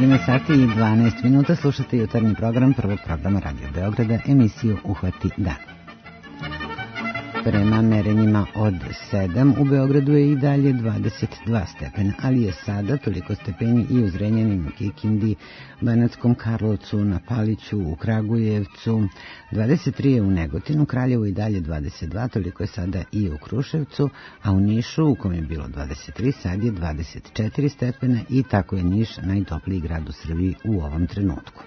17 sati i 12 minuta slušate jutarnji program prvog programa Radio Beograda, emisiju Uhvati dan. Prema merenjima od 7 u Beogradu je i dalje 22 stepena, ali je sada toliko stepeni i u Zrenjaninu, Kikindi, Banatskom Karlovcu, na Paliću, u Kragujevcu, 23 je u Negotinu, Kraljevu i dalje 22, toliko je sada i u Kruševcu, a u Nišu, u kom je bilo 23, sad je 24 stepena i tako je Niš najtopliji grad u Srbiji u ovom trenutku.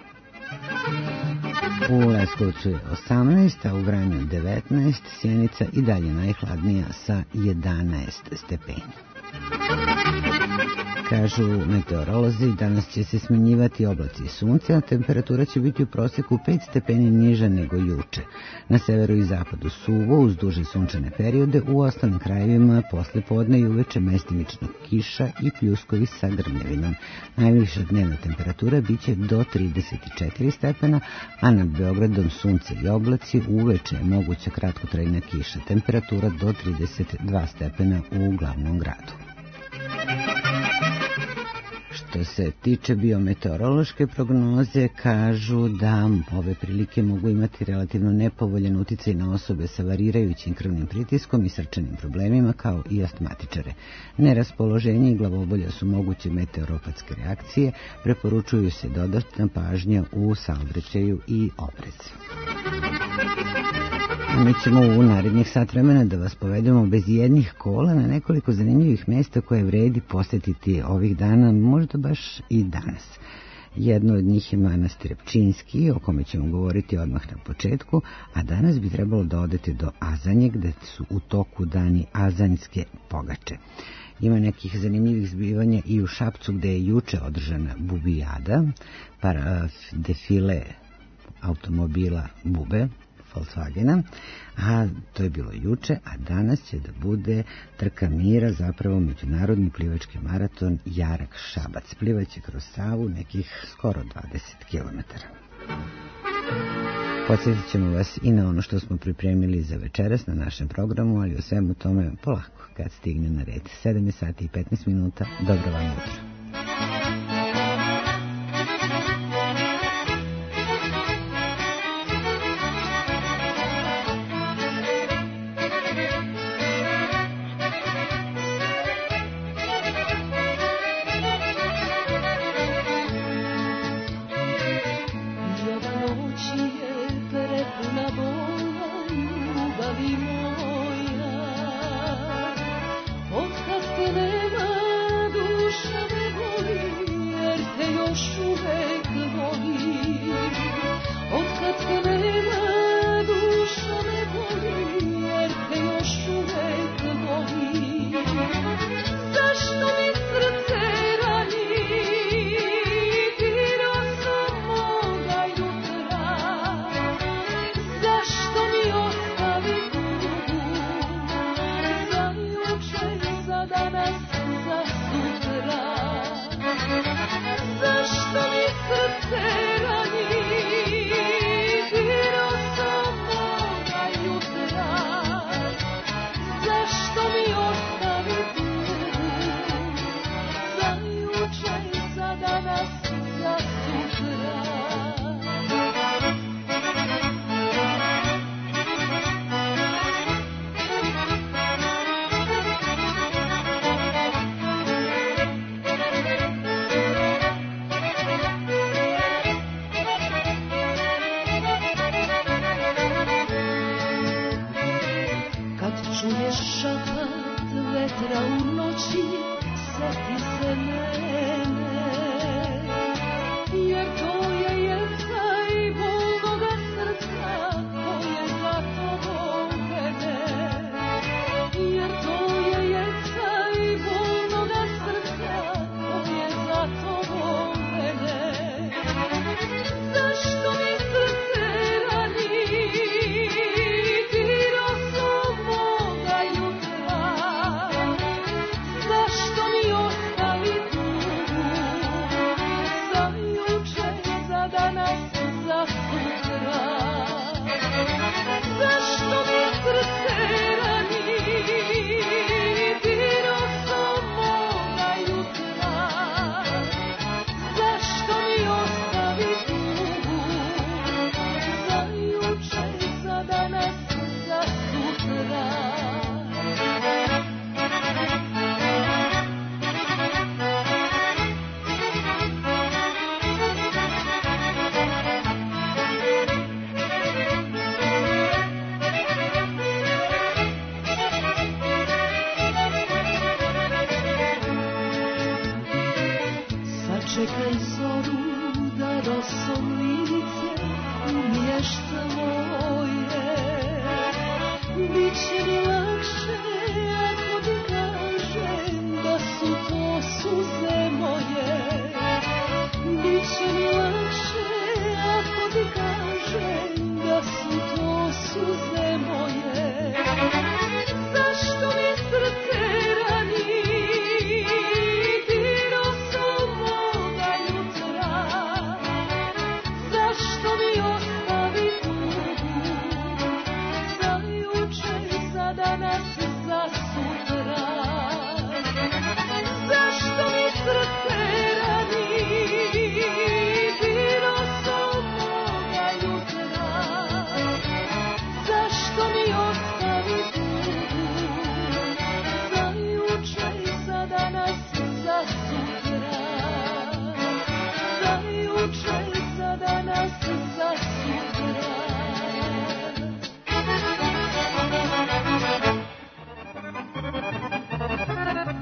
U Leskovcu je 18, a u Vranju 19, Sjenica i dalje najhladnija sa 11 stepeni. Kažu meteorolozi, danas će se smenjivati oblaci i sunce, a temperatura će biti u proseku 5 stepeni niža nego juče. Na severu i zapadu suvo, uz duže sunčane periode, u ostalim krajevima posle podne i uveče mestimično kiša i pljuskovi sa grmljavinom. Najviša dnevna temperatura biće do 34 stepena, a nad Beogradom sunce i oblaci, uveče je moguća kratkotrajna kiša, temperatura do 32 stepena u glavnom gradu. Što se tiče biometeorološke prognoze, kažu da ove prilike mogu imati relativno nepovoljan uticaj na osobe sa varirajućim krvnim pritiskom i srčanim problemima, kao i astmatičare. Neraspoloženje i glavobolja su moguće meteoropatske reakcije, preporučuju se dodatna pažnja u saobraćaju i oprezi. Mi ćemo u narednih sat vremena da vas povedemo bez jednih kola na nekoliko zanimljivih mjesta koje vredi posjetiti ovih dana, možda baš i danas. Jedno od njih je manastir Pčinjski, o kome ćemo govoriti odmah na početku, a danas bi trebalo da odete do Azanje, gde su u toku dani azanjske pogače. Ima nekih zanimljivih zbivanja i u Šapcu, gde je juče održana bubijada, defile automobila Bube, Volkswagena, a to je bilo juče, a danas će da bude trka mira, zapravo međunarodni plivački maraton Jarak-Šabac. Plivaće kroz Savu nekih skoro 20 km. Podsjetit ćemo vas i na ono što smo pripremili za večeras na našem programu, ali o svemu tome polako kad stigne na red. 7 sati i 15 minuta, dobro vam jutro. Zašto mi ostavi tu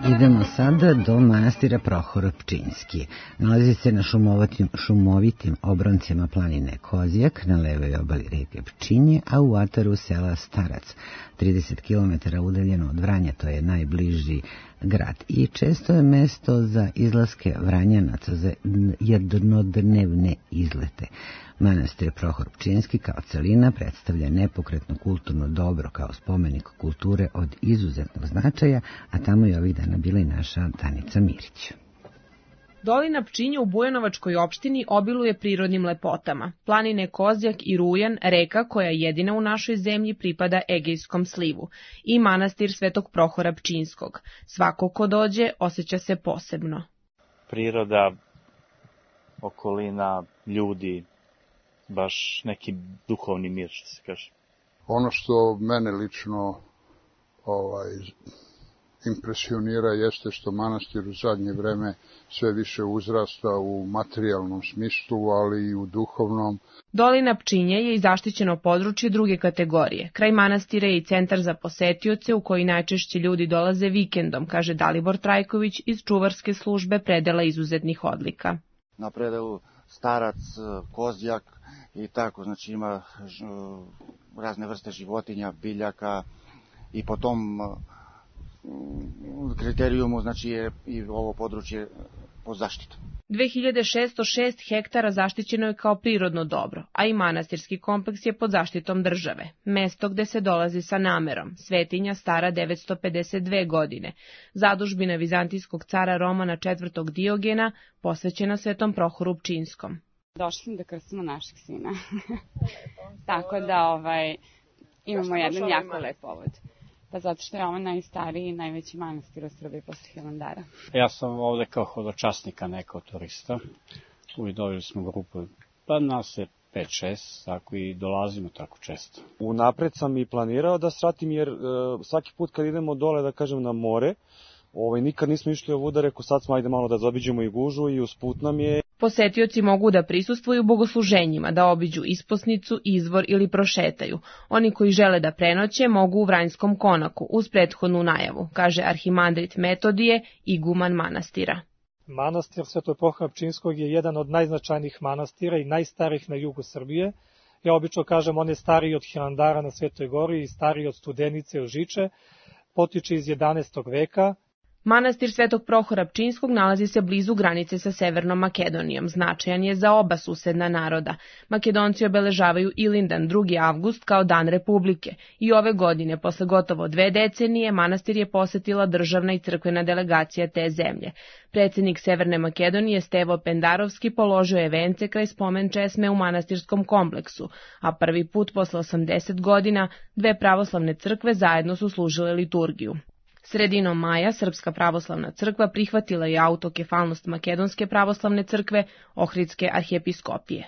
Idemo sada do manastira Prohor Pčinjski. Nalazi se na šumovitim obroncima planine Kozjak, na levoj obali reke Pčinje, a u ataru sela Starac, 30 km udaljeno od Vranja, to je najbliži grad. I često je mesto za izlaske Vranjanaca za jednodnevne izlete. Manastir Prohor Pčinjski kao celina predstavlja nepokretno kulturno dobro kao spomenik kulture od izuzetnog značaja, a tamo je ovih dana bila i naša Danica Mirić. Dolina Pčinje u Bujanovačkoj opštini obiluje prirodnim lepotama. Planine Kozjak i Rujan, reka koja jedina u našoj zemlji pripada Egejskom slivu, i manastir Svetog Prohora Pčinjskog. Svako ko dođe osjeća se posebno. Priroda, okolina, ljudi, baš neki duhovni mir, što se kaže. Ono što mene lično impresionira jeste što manastir u zadnje vreme sve više uzrasta u materijalnom smislu, ali i u duhovnom. Dolina Pčinje je i zaštićeno područje druge kategorije. Kraj manastira je i centar za posetioce u koji najčešće ljudi dolaze vikendom, kaže Dalibor Trajković iz čuvarske službe predela izuzetnih odlika. Na predelu Starac, Kozjak i tako, znači ima razne vrste životinja, biljaka i po tom kriterijumu, znači je i ovo područje pod zaštitom. 2606 hektara zaštićeno je kao prirodno dobro, a i manastirski kompleks je pod zaštitom države. Mesto gde se dolazi sa namerom, svetinja stara 952 godine, zadužbina vizantijskog cara Romana IV. Diogena, posvećena Svetom Prohoru Pčinjskom. Došli smo da krstimo našeg sina. Tako da imamo jedan jako lep povod. Pa zato što je ovo najstariji i najveći manastir u Srbiji posle Hilandara. Ja sam ovde kao hodočasnika, ne kao turista. Uvidovili smo grupu, pa nas je 5-6, tako i dolazimo tako često. Unapred sam i planirao da sratim, jer svaki put kad idemo dole, da kažem, na more, nikad nismo išli ovuda, reko sad smo ajde malo da zaobiđemo i gužu i usput nam je. Posetioci mogu da prisustvuju bogosluženjima, da obiđu isposnicu, izvor ili prošetaju. Oni koji žele da prenoće mogu u Vranjskom konaku, uz prethodnu najavu, kaže arhimandrit Metodije, iguman manastira. Manastir Svetog Prohora Pčinjskog je jedan od najznačajnijih manastira i najstarijih na jugu Srbije. Ja obično kažem, on je stariji od Hilandara na Svetoj Gori i stariji od Studenice u Žiče, potiče iz 11. veka. Manastir Svetog Prohora Pčinjskog nalazi se blizu granice sa Severnom Makedonijom. Značajan je za oba susedna naroda. Makedonci obeležavaju Ilindan 2. avgust kao dan Republike i ove godine, posle gotovo 2 decenije, manastir je posetila državna i crkvena delegacija te zemlje. Predsednik Severne Makedonije Stevo Pendarovski položio je vence kraj spomen česme u manastirskom kompleksu, a prvi put posle 80 godina 2 pravoslavne crkve zajedno su služile liturgiju. Sredinom maja Srpska pravoslavna crkva prihvatila je autokefalnost Makedonske pravoslavne crkve, Ohridske arhijepiskopije.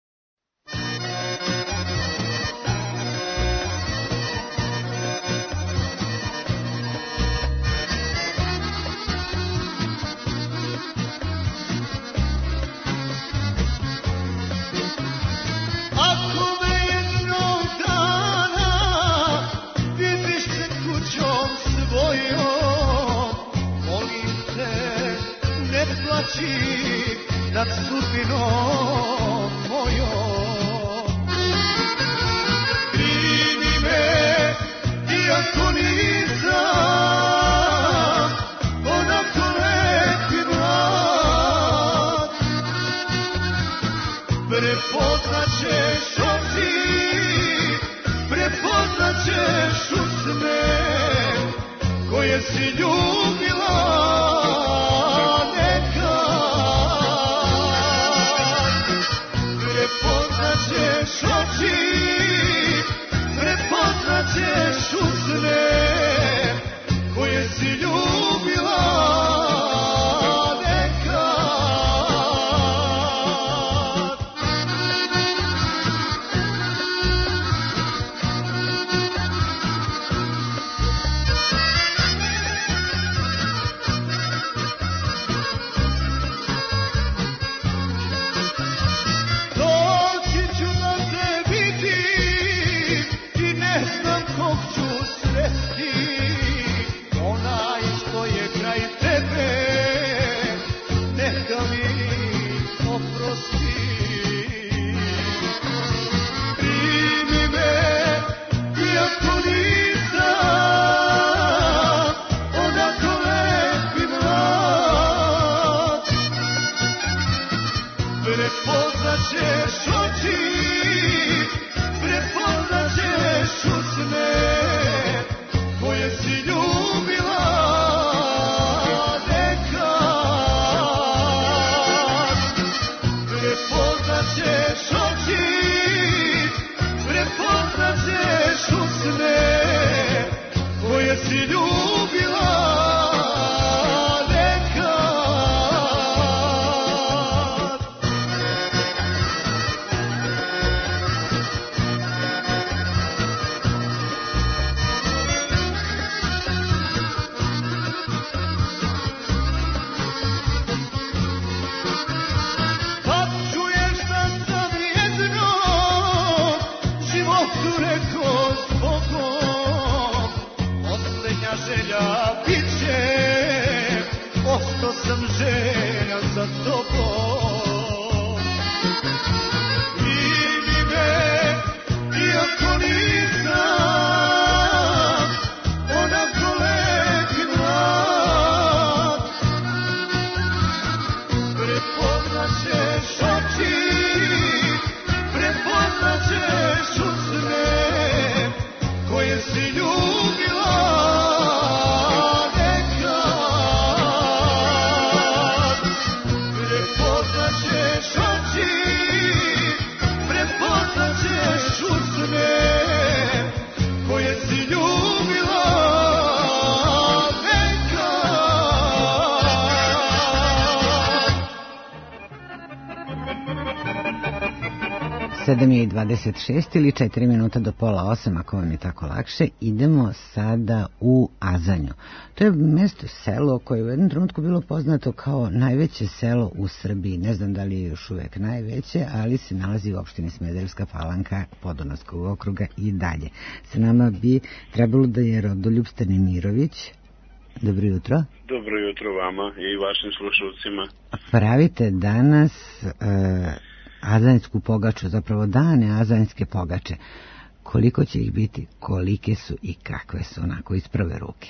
Nad sudbinom mojom primi me, iako nisam onako lep i mlad, prepoznaćeš oči, prepoznaćeš usne koje si ljubila. Prepoznaćeš usne koje si ljubila nekad. usne koje si ljubila. Ostao sam želja za tobom. Primi me, iako nisam onako lep i mlad. Prepoznaćeš oči, prepoznaćeš usne koje si ljubila. Koje si ljubila neka. 7:26 ili 4 minuta do pola 8, ako vam je tako lakše. Idemo sada u Azanju. To je mesto, selo koje je u jednom trenutku bilo poznato kao najveće selo u Srbiji. Ne znam da li je još uvek najveće, ali se nalazi u opštini Smederevska Palanka Podunavskog okruga i dalje. Sa nama bi trebalo da je Rodoljub Stanimirović. Dobro jutro. Dobro jutro vama i vašim slušalcima. Pravite danas azanjsku pogaču, zapravo dane azanjske pogače. Koliko će ih biti, kolike su i kakve su, onako iz prve ruke?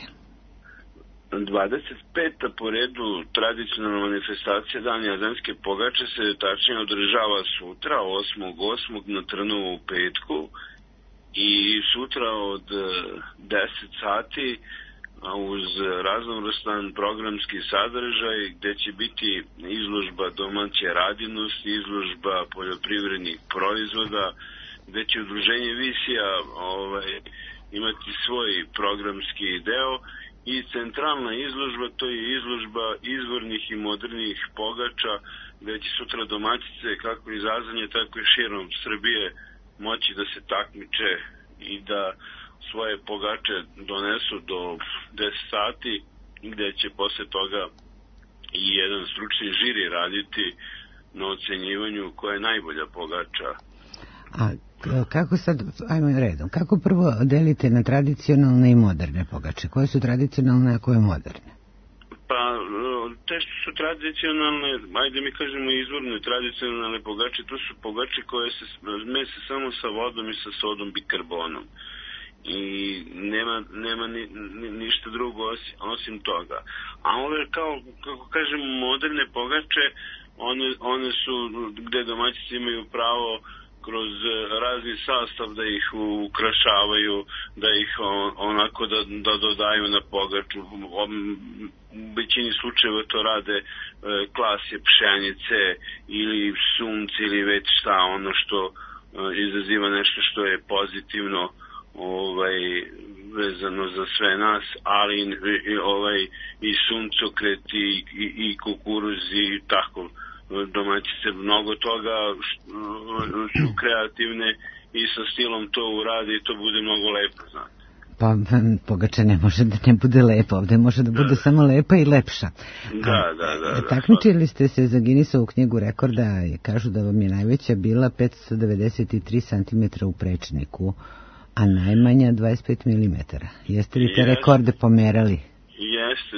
25. po redu tradicionalna manifestacija Dani azanjske pogače se tačnije održava sutra, 8.8. na Trnovu petku, i sutra od 10 sati uz raznovrstan programski sadržaj gde će biti izložba domaće radinosti, izložba poljoprivrednih proizvoda, gde će udruženje Visija imati svoj programski deo, i centralna izložba, to je izložba izvornih i modernih pogača, gde će sutra domaćice kako iz Azanje, tako i širom Srbije moći da se takmiče i da svoje pogače donesu do 10 sati, gde će posle toga i jedan stručni žiri raditi na ocenjivanju koja je najbolja pogača. A kako sad, ajmo redom, kako prvo delite na tradicionalne i moderne pogače? Koje su tradicionalne, a koje moderne? Pa, te što su tradicionalne, ajde mi kažemo izvorne tradicionalne pogače, to su pogače koje se mese samo sa vodom i sa sodom bikarbonom. I nema ništa drugo osim toga. A ove, kao, kako kažemo, moderne pogače, one su gde domaćici imaju pravo kroz razni sastav da ih ukrašavaju, da ih onako da dodaju na pogaču. U većini slučajeva to rade klasje pšenice ili sunce ili već šta, ono što izaziva nešto što je pozitivno vezano za sve nas, ali i suncokret i kukuruz i tako. Domaćice mnogo toga su kreativne i sa stilom to urade i to bude mnogo lepo, znate. Pa pogača ne može da ne bude lepa, ovde može da bude samo lepa i lepša. Da. Takmičili ste se za Guinnessovu knjigu rekorda, kažu da vam je najveća bila 593 cm u prečniku, a najmanja 25 mm. Jeste li te rekorde pomerali? Jeste.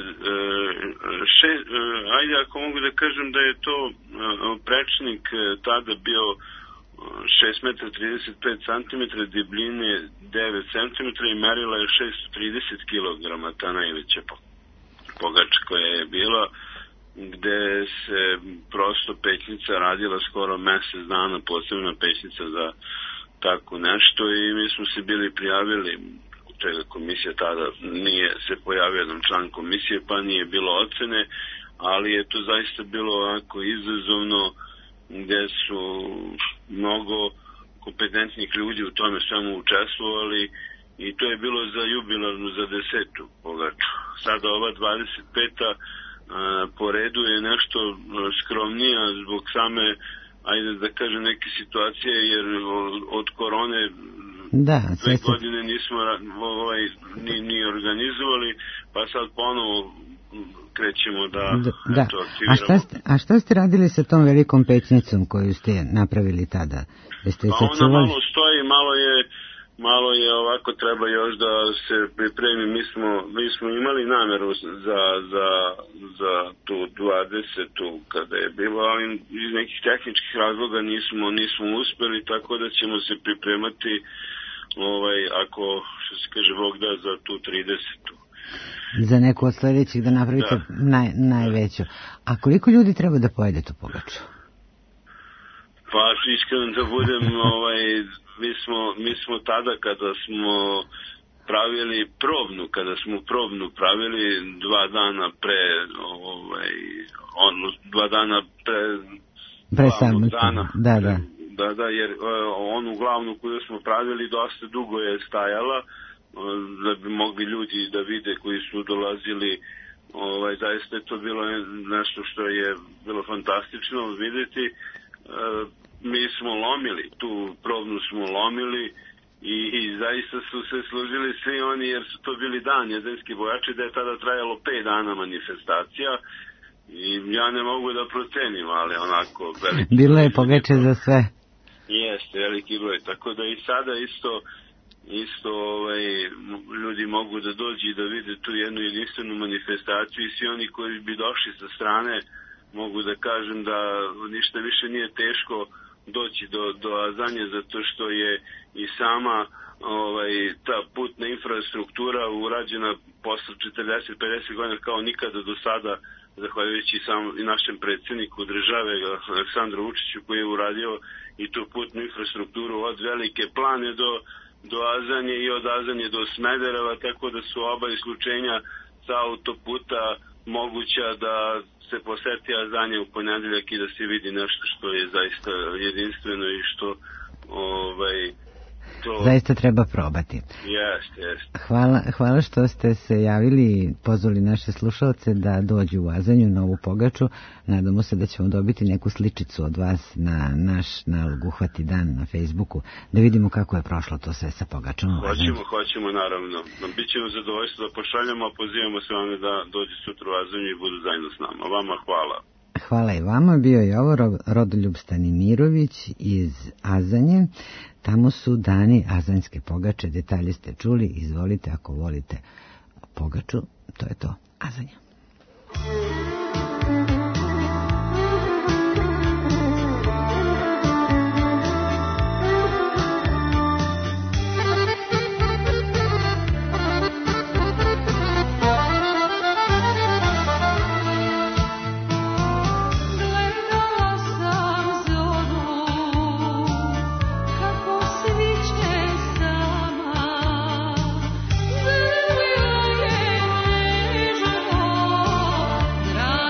Ajde, ako mogu da kažem da je to prečnik tada bio 6 metra 35 cm, debljine 9 cm i merila je 630 kg, ta najveća pogača koja je bila, gde se prosto pećnica radila skoro mesec dana, posebna pećnica za tako nešto, i mi smo se bili prijavili, čega komisija tada nije se pojavio jedan član komisije, pa nije bilo ocene, ali je to zaista bilo onako izazovno, gde su mnogo kompetentnih ljudi u tome svemu učestvovali i to je bilo za jubilarnu, za 10. pogaču. Sada ova 25. Po redu je nešto skromnija zbog same, ajde da kažem, neke situacije, jer od korone da, 2 godine nismo ni organizovali, pa sad ponovo krećemo da to aktiviramo. A šta ste radili sa tom velikom pećnicom koju ste napravili tada? Pa ona malo stoji, malo je ovako, treba još da se pripremi. Mi smo imali nameru za tu 20. kada je bilo, ali iz nekih tehničkih razloga nismo uspeli, tako da ćemo se pripremati ako, što se kaže, Bog da, za tu 30. Za neku od sledećih da napravite najveću. A koliko ljudi treba da pojede tu pogaču? Pa, iskreno da budem, mi smo tada kada smo pravili probnu pravili 2 dana pre 2 dana pre samog dana. Da, jer onu glavnu koju smo pravili dosta dugo je stajala, da bi mogli ljudi da vide koji su dolazili. Zaista je to bilo nešto što je bilo fantastično videti. Mi smo lomili, tu probnu smo lomili i zaista su se služili svi oni, jer su to bili dan Jadranski bojači, da je tada trajalo 5 dana manifestacija i ja ne mogu da procenim, ali onako veliki. Bilo je pogače za sve. Jeste, veliki broj, tako da i sada isto ljudi mogu da dođu i da vide tu jednu jedinstvenu manifestaciju i svi oni koji bi došli sa strane mogu da kažem da ništa više nije teško doći do Azanje, zato što je i sama ta putna infrastruktura urađena posle 40-50 godina kao nikada do sada, zahvaljujući i našem predsjedniku države Aleksandru Vučiću, koji je uradio i tu putnu infrastrukturu od Velike Plane do Azanje i od Azanje do Smedereva, tako da su oba isključenja sa autoputa moguća da se poseti Azanje u ponedeljak i da se vidi nešto što je zaista jedinstveno i što zaista treba probati. Jeste. Hvala što ste se javili i pozvali naše slušalce da dođu u Azanju na ovu pogaču. Nadamo se da ćemo dobiti neku sličicu od vas na naš nalog Uhvati dan na Facebooku, da vidimo kako je prošlo to sve sa pogačom u Azanju. Hoćemo, naravno. Bićemo zadovoljstvo da pošaljamo, a pozivamo se vam da dođe sutra u Azanju i budu zajedno s nama. Vama hvala. Hvala i vama. Bio je ovo Rodoljub Stanimirović iz Azanje. Tamo su dani azanjske pogače, detalje ste čuli, izvolite ako volite pogaču, to je to, Azanja. Sama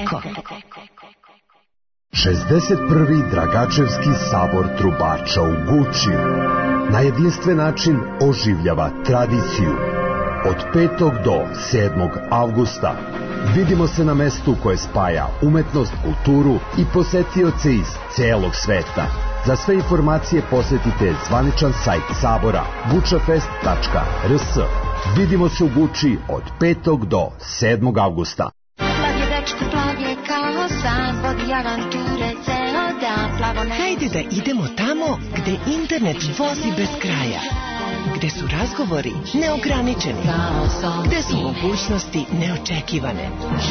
Eko. 61. Dragačevski sabor trubača u Guči na jedinstven način oživljava tradiciju. Od 5. do 7. avgusta vidimo se na mestu koje spaja umetnost, kulturu i posetioce iz celog sveta. Za sve informacije posetite zvaničan sajt sabora gučafest.rs. Vidimo se u Guči od 5. do 7. avgusta. Hajde da idemo tamo gde internet vozi bez kraja, gde su razgovori neograničeni, gde su mogućnosti neočekivane.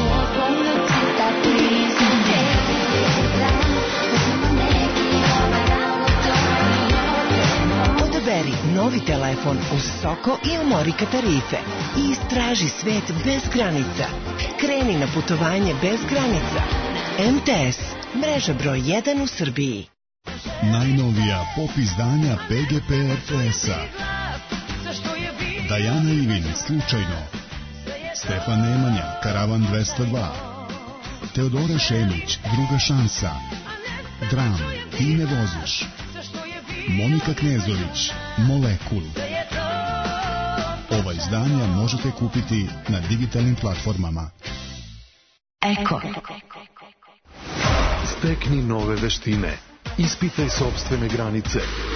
Odaberi novi telefon uz Soko i Umorika tarife i istraži svet bez granica. Kreni na putovanje bez granica. MTS, mreža broj 1 u Srbiji. Najnovija pop izdanja PGP RTS-a. Dajana Ivin, Slučajno. Stefan Nemanja, Karavan 202. Teodora Šemić, Druga šansa. Dram, Ti ne voziš. Monika Knezović, Molekul. Ova izdanja možete kupiti na digitalnim platformama. Eko. Stekni nove veštine. Ispitaj sopstvene granice.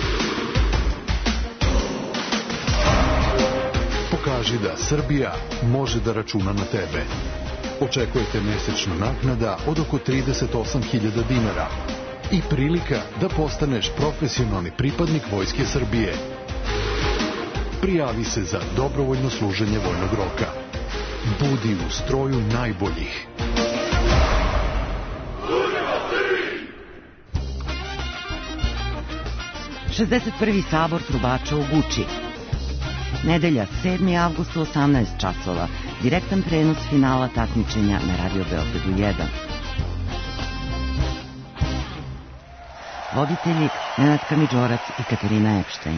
Pokaži da Srbija može da računa na tebe. Očekujete mesečna naknada od oko 38.000 dinara i prilika da postaneš profesionalni pripadnik Vojske Srbije. Prijavi se za dobrovoljno služenje vojnog roka. Budi u stroju najboljih. ...61. sabor trubača u Guči. Nedelja, 7. avgust u 18 časova. Direktan prenos finala takmičenja na Radio Beogradu 1. Voditelji Nenad Kamidžorac i Katarina Epštajn.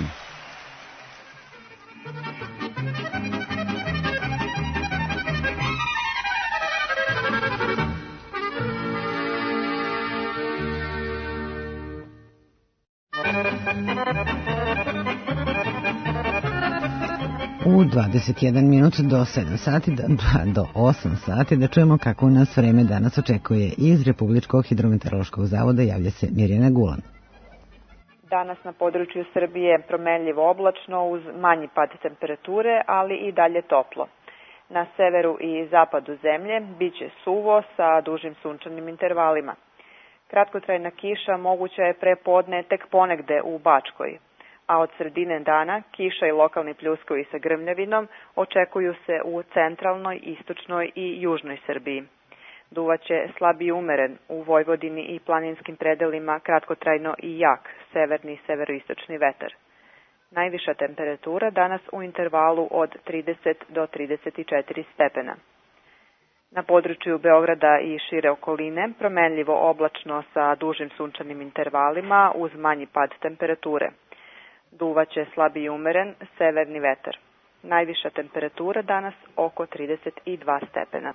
U 21 minut do 7 sati, do 8 sati, da čujemo kako nas vreme danas očekuje. Iz Republičkog hidrometeorološkog zavoda javlja se Mirjana Gulan. Danas na području Srbije promenljivo oblačno uz manji pad temperature, ali i dalje toplo. Na severu i zapadu zemlje biće suvo sa dužim sunčanim intervalima. Kratkotrajna kiša moguća je pre podne tek ponegde u Bačkoj, a od sredine dana kiša i lokalni pljuskovi sa grmljavinom očekuju se u centralnoj, istočnoj i južnoj Srbiji. Duvaće slab i umeren u Vojvodini i planinskim predelima kratkotrajno i jak severni i severoistočni vetar. Najviša temperatura danas u intervalu od 30 do 34 stepena. Na području Beograda i šire okoline promenljivo oblačno sa dužim sunčanim intervalima uz manji pad temperature. Duvaće slab i umeren severni vetar. Najviša temperatura danas oko 32 stepena.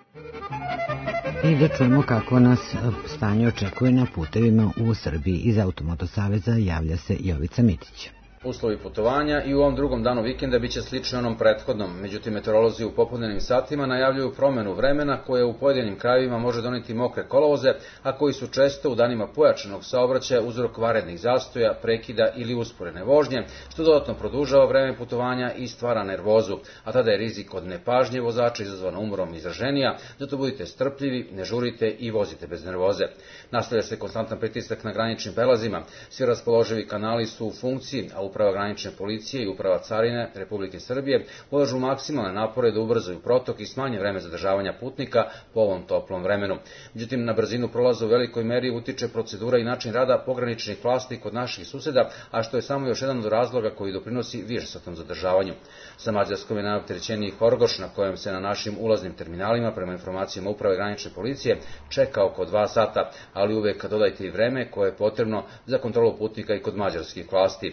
I da čujemo kako nas stanje očekuje na putevima u Srbiji. Iz Automotosaveza javlja se Jovica Mitić. Uslovi putovanja i u ovom drugom danu vikenda biće slični onom prethodnom, međutim meteorolozi u popodnevnim satima najavljuju promenu vremena koje u pojedinim krajevima može doneti mokre kolovoze, a koji su često u danima pojačanog saobraćaja uzrok vanrednih zastoja, prekida ili usporene vožnje, što dodatno produžava vreme putovanja i stvara nervozu, a tada je rizik od nepažnje vozača izazvan umorom izraženija, zato budite strpljivi, ne žurite i vozite bez nervoze. Nastavlja se konstantan pritisak na graničnim prelazima, svi raspoloživi kanali su u funkciji, a Uprava granične policije i Uprava carine Republike Srbije ulažu maksimalne napore da ubrzaju protok i smanje vreme zadržavanja putnika po ovom toplom vremenu. Međutim, na brzinu prolaza u velikoj meri utiče procedura i način rada pograničnih vlasti kod naših suseda, a što je samo još jedan od razloga koji doprinosi višesatnom zadržavanju. Sa Mađarskom je najopterećeniji Horgoš, na kojem se na našim ulaznim terminalima, prema informacijama Uprave granične policije, čeka oko 2 sata, ali uvek dodajte i vreme koje je potrebno za kontrolu putnika i kod mađarskih vlasti. Na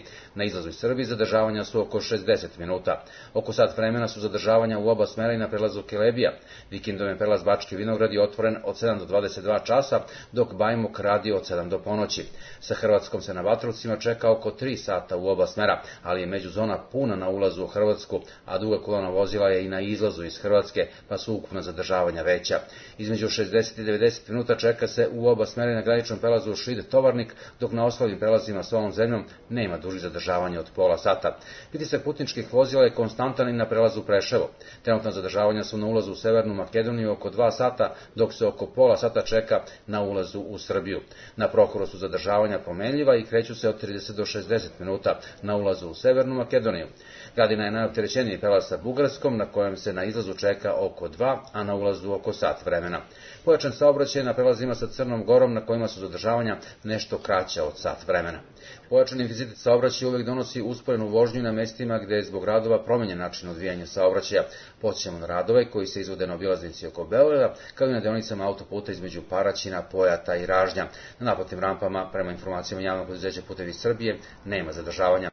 izlazu iz Srbije zadržavanja su oko 60 minuta. Oko sat vremena su zadržavanja u oba smera i na prelazu Kelebija. Vikendom je prelaz Bački Vinogradi otvoren od 7 do 22 časa, dok Bajmok radi od 7 do ponoći. Sa Hrvatskom se na Vatrovcima čeka oko 3 sata u oba smera, ali je međuzona puna na ulazu u Hrvatsku, a duga kolona vozila je i na izlazu iz Hrvatske, pa su ukupna zadržavanja veća. Između 60 i 90 minuta čeka se u oba smera na graničnom prelazu Šid-Tovarnik, dok na ostalim prelazima s ovom zemljom nema dužih zadržavanja od pola sata. Pritisak putničkih vozila je konstantan i na prelazu Preševo. Trenutna zadržavanja su na ulazu u Severnu Makedoniju oko 2 sata, dok se oko pola sata čeka na ulazu u Srbiju. Na Prohoru su zadržavanja promenljiva i kreću se od 30 do 60 minuta na ulazu u Severnu Makedoniju. Gradina je najopterećeniji prelaz sa Bugarskom, na kojem se na izlazu čeka oko 2, a na ulazu oko sat vremena. Pojačan saobraćaj na prelazima sa Crnom Gorom, na kojima su zadržavanja nešto kraća od sat vremena. Pojačan intenzitet saobraćaja uvek donosi usporenu vožnju na mestima gde je zbog radova promenjen način odvijanja saobraćaja. Podsećamo na radove koji se izvode na obilaznici oko Beograda, kao i na deonicama autoputa između Paraćina, Pojata i Ražnja. Na naplatnim rampama, prema informacijama javnog preduzeća Putevi Srbije, nema zadržavanja.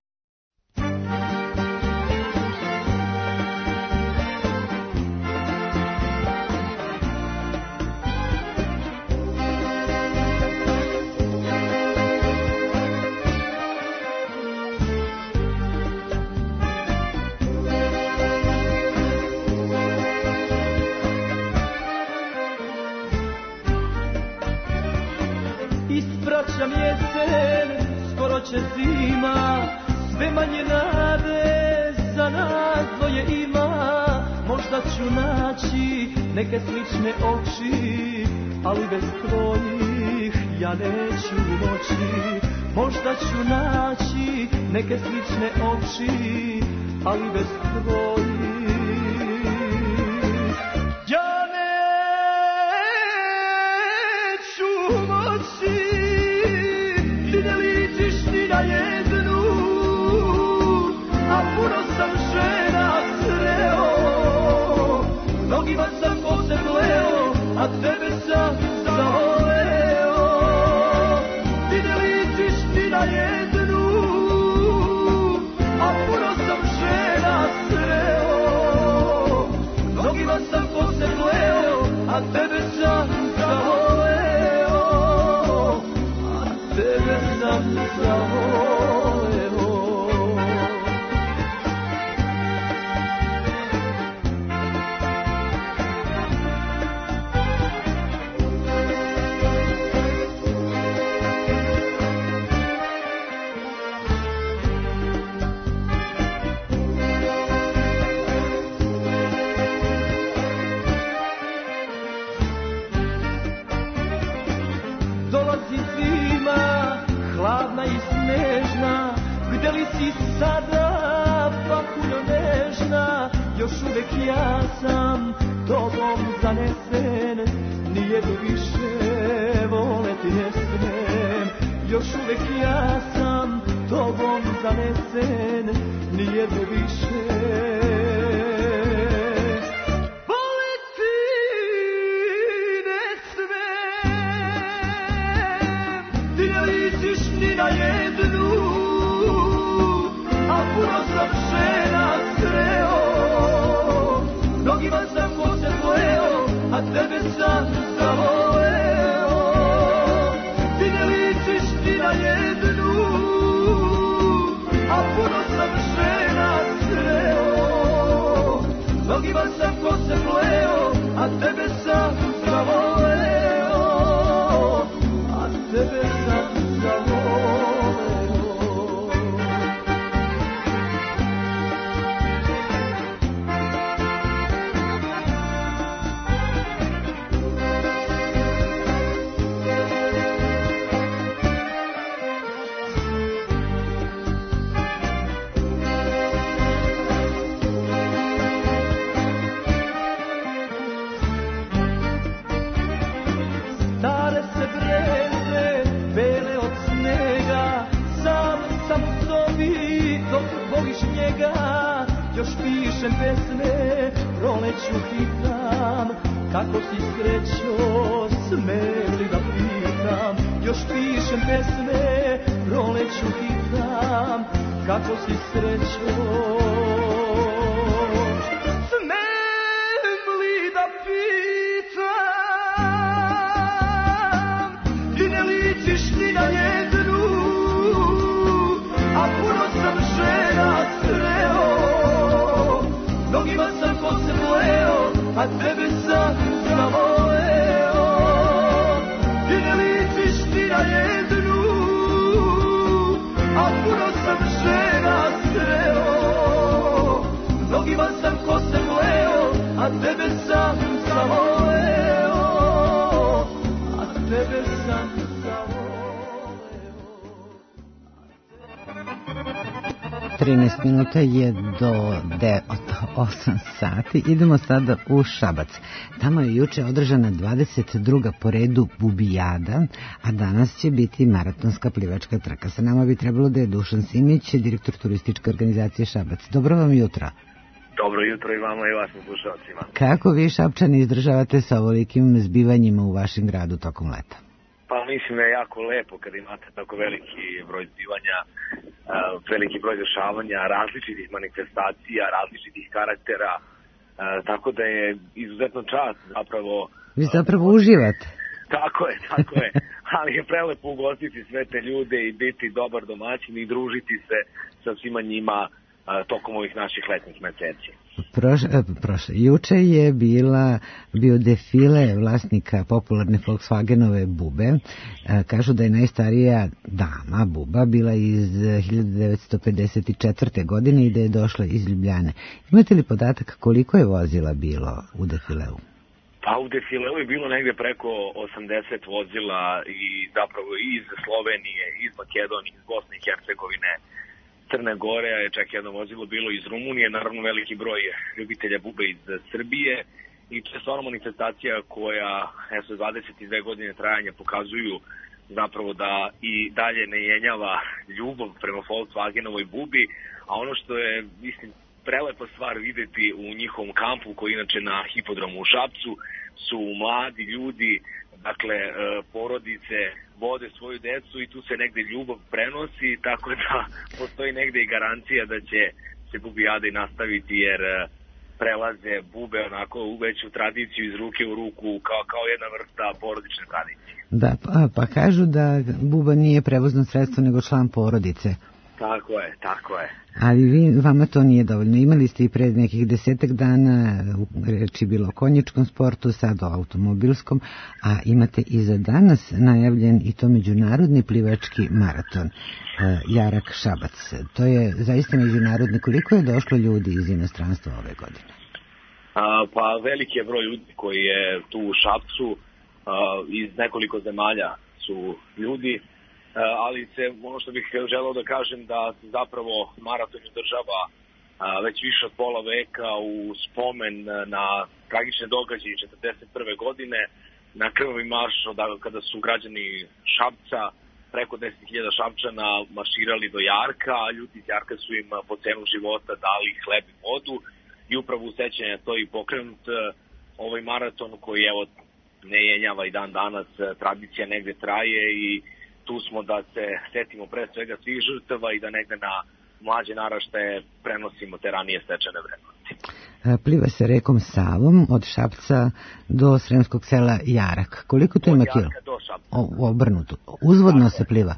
Ispraćam jesen, skoro će zima, sve manje nade za nas dvoje ima. Možda ću naći neke slične oči, ali bez tvojih ja neću moći. Možda ću naći neke slične oči, ali bez tvojih ja neću moći. Ti ne ličiš ni na jednu, a puno sam žena sreo. Mnogima sam posebleo, a tebe sam zavoleo. Ti ne ličiš ni na jednu, a puno sam žena sreo. Mnogima sam posebleo, a tebe sam zavoleo. A tebe sam zavoleo. Dolazi zima, hladna i snežna, gde li si sada, pakuljo nežna? Još uvek ja sam tobom zanesen, nijednu više voleti ne smem. Još uvek ja sam tobom zanesen, nijednu više ni na jednu, a puno sam žena sreo. Mnogima sam posebleo, a tebe sam zavoleo. Ti ne ličiš ni na jednu, a puno sam žena sreo. Mnogima sam posebleo, a tebe sam zavoleo. A tebe sam stare se breze, bele od snega, sam u sobi dok voliš njega. Još pišem pesme, proleću hitam, kako si srećo, smeli da pitam. Još pišem pesme, proleću hitam, kako si srećo. Smem li da pitam, ti ne ličiš ni na jednu, a puno sam žena sreo, mnogima sam kose mleo, a tebe sam zavoleo. Ti ne ličiš ni na jednu, a puno sam žena sreo, mnogima sam kose mleo, a tebe sam zavoleo, a tebe sam zavoleo. 13 minuta je do 8 sati. Idemo sada u Šabac. Tamo je juče održana 22. po redu Bubijada, a danas će biti maratonska plivačka trka. Sa nama bi trebalo da je Dušan Simić, direktor turističke organizacije Šabac. Dobro vam jutro. Dobro jutro i vama i vašim slušalcima. Kako vi Šapčani izdržavate sa ovolikim zbivanjima u vašem gradu tokom leta? Pa mislim da je jako lepo kad imate tako veliki broj zbivanja, veliki broj dešavanja, različitih manifestacija, različitih karaktera, tako da je izuzetno čast zapravo... Vi zapravo uživate. Tako je, ali je prelepo ugostiti sve te ljude i biti dobar domaćin i družiti se sa svima njima tokom ovih naših letnjih meseci. Juče je bio defile vlasnika popularne Volkswagenove Bube. Kažu da je najstarija dama Buba bila iz 1954. godine i da je došla iz Ljubljane. Imate li podatak koliko je vozila bilo u defileu? Pa u defileu je bilo negde preko 80 vozila i zapravo iz Slovenije, iz Makedonije, iz Bosne i Hercegovine, Crne Gore, je čak jedno vozilo bilo iz Rumunije, naravno veliki broj ljubitelja bube iz Srbije i to je stvarno manifestacija koja 22 godine trajanja pokazuju zapravo da i dalje ne jenjava ljubav prema Volkswagenovoj bubi, a ono što je, mislim, prelepa stvar videti u njihovom kampu koji inače na hipodromu u Šapcu su mladi ljudi, dakle porodice vode svoju decu i tu se negde ljubav prenosi, tako da postoji negde i garancija da će se bubijada i nastaviti jer prelaze bube onako u veću tradiciju iz ruke u ruku kao jedna vrsta porodične tradicije. Da, pa kažu da buba nije prevozno sredstvo nego član porodice. Tako je. Ali vama to nije dovoljno. Imali ste i pred nekih 10 dana, reči bilo o konjičkom sportu, sad o automobilskom, a imate i za danas najavljen i to međunarodni plivački maraton, Jarak Šabac. To je zaista međunarodni. Koliko je došlo ljudi iz inostranstva ove godine? Pa veliki je broj ljudi koji je tu u Šapcu, iz nekoliko zemalja su ljudi, ali ono što bih želeo da kažem da zapravo maraton održava već više od pola veka u spomen na tragične događaje 1941. godine, na krvavi marš kada su građani Šapca, preko 10.000 Šapčana marširali do Jarka, a ljudi iz Jarka su im po cenu života dali hleb i vodu i upravo u sećanje to i pokrenut ovaj maraton koji evo ne jenjava i dan danas, tradicija negde traje i tu smo da se setimo pre svega svih žrtava i da negde na mlađe naraštaje prenosimo te ranije stečene vrednosti. Pliva se rekom Savom od Šapca do sremskog sela Jarak. Koliko to ima kilo? Od Jarka do Šapca. Obrnuto. Uzvodno se pliva?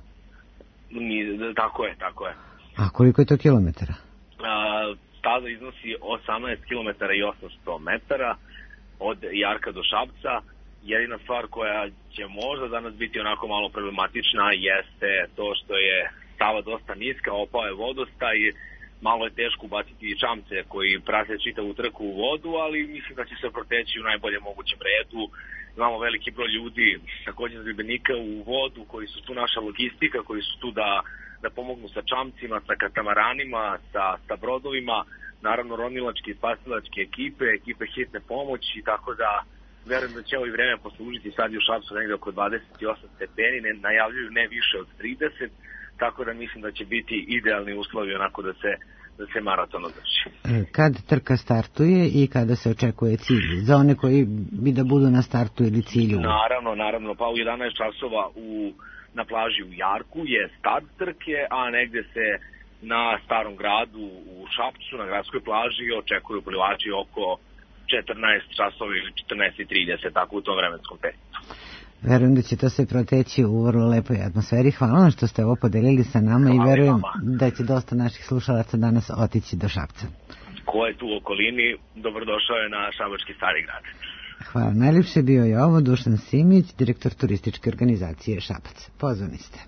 Tako je. A koliko je to kilometara? Staza iznosi 18 km i 800 metara od Jarka do Šapca. Jedina stvar koja će možda danas biti onako malo problematična jeste to što je stava dosta niska, opao je vodostaj, malo je teško ubaciti čamce koji prate čitavu trku u vodu, ali mislim da će se proteći u najboljem mogućem redu. Imamo veliki broj ljudi, također zaljubljenika u vodu, koji su tu naša logistika, koji su tu da pomognu sa čamcima, sa katamaranima, sa brodovima, naravno ronilačke i spasilačke ekipe hitne pomoći, tako da verujem da će ovo i vreme poslužiti. Sad je u Šapcu negde oko 28 stepeni, najavljuju ne više od 30, tako da mislim da će biti idealni uslovi onako da se maraton održi. Kad trka startuje i kada se očekuje cilj? Za one koji bi da budu na startu ili cilju? Naravno, pa u 11 časova na plaži u Jarku je start trke, a negde se na Starom gradu u Šapcu, na gradskoj plaži, očekuju plivači oko 14 časova ili 14:30, tako u tom vremenskom periodu. Verujem da će to sve proteći u vrlo lepoj atmosferi. Hvala vam što ste ovo podelili sa nama i verujem da će dosta naših slušalaca danas otići do Šapca. Ko je tu u okolini, dobrodošao je na Šabački Stari grad. Hvala. Najljepše bio je ovo Dušan Simić, direktor turističke organizacije Šapac. Pozvani ste.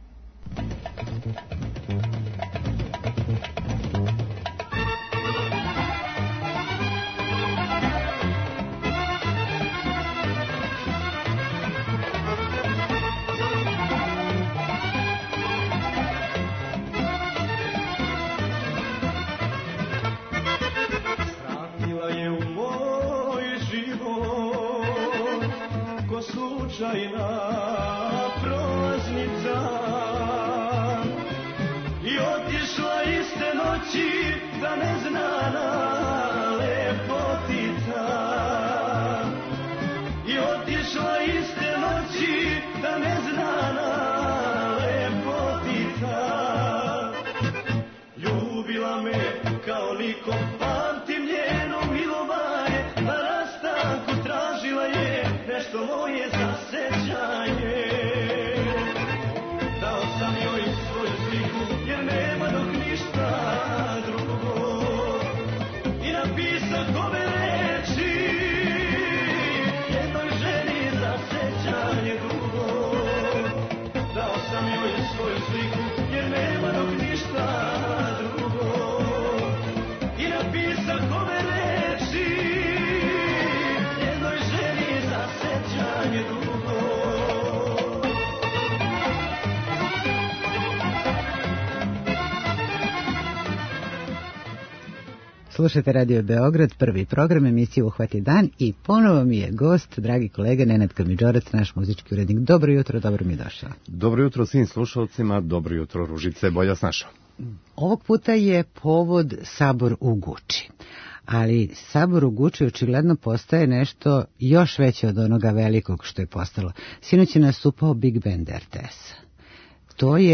Slučajna prolaznica i otišla iste noći da neznana lepotica i otišla iste noći da neznana lepotica ljubila me kao nikom pamtim njeno milovanje na rastanku tražila je nešto moje za sećanje. Dao sam joj svoju sliku jer nema dok ništa drugo i napisao ove reči jednoj ženi za sećanje dugo. Dao sam joj svoju sliku jer nema dok ništa drugo i napisao ove reči jednoj ženi za sećanje dugo. Slušajte Radio Beograd, prvi program emisije Uhvati dan i ponovo mi je gost, dragi kolega Nenad Krmidžorac, naš muzički urednik. Dobro jutro, dobro mi je došao. Dobro jutro svim slušalcima, dobro jutro Ružice, bolje vas našao. Ovog puta je povod Sabor u Guči. Ali Sabor u Guči očigledno postaje nešto još veće od onoga velikog što je postalo. Sinoć je nastupao Big Band RTS. To je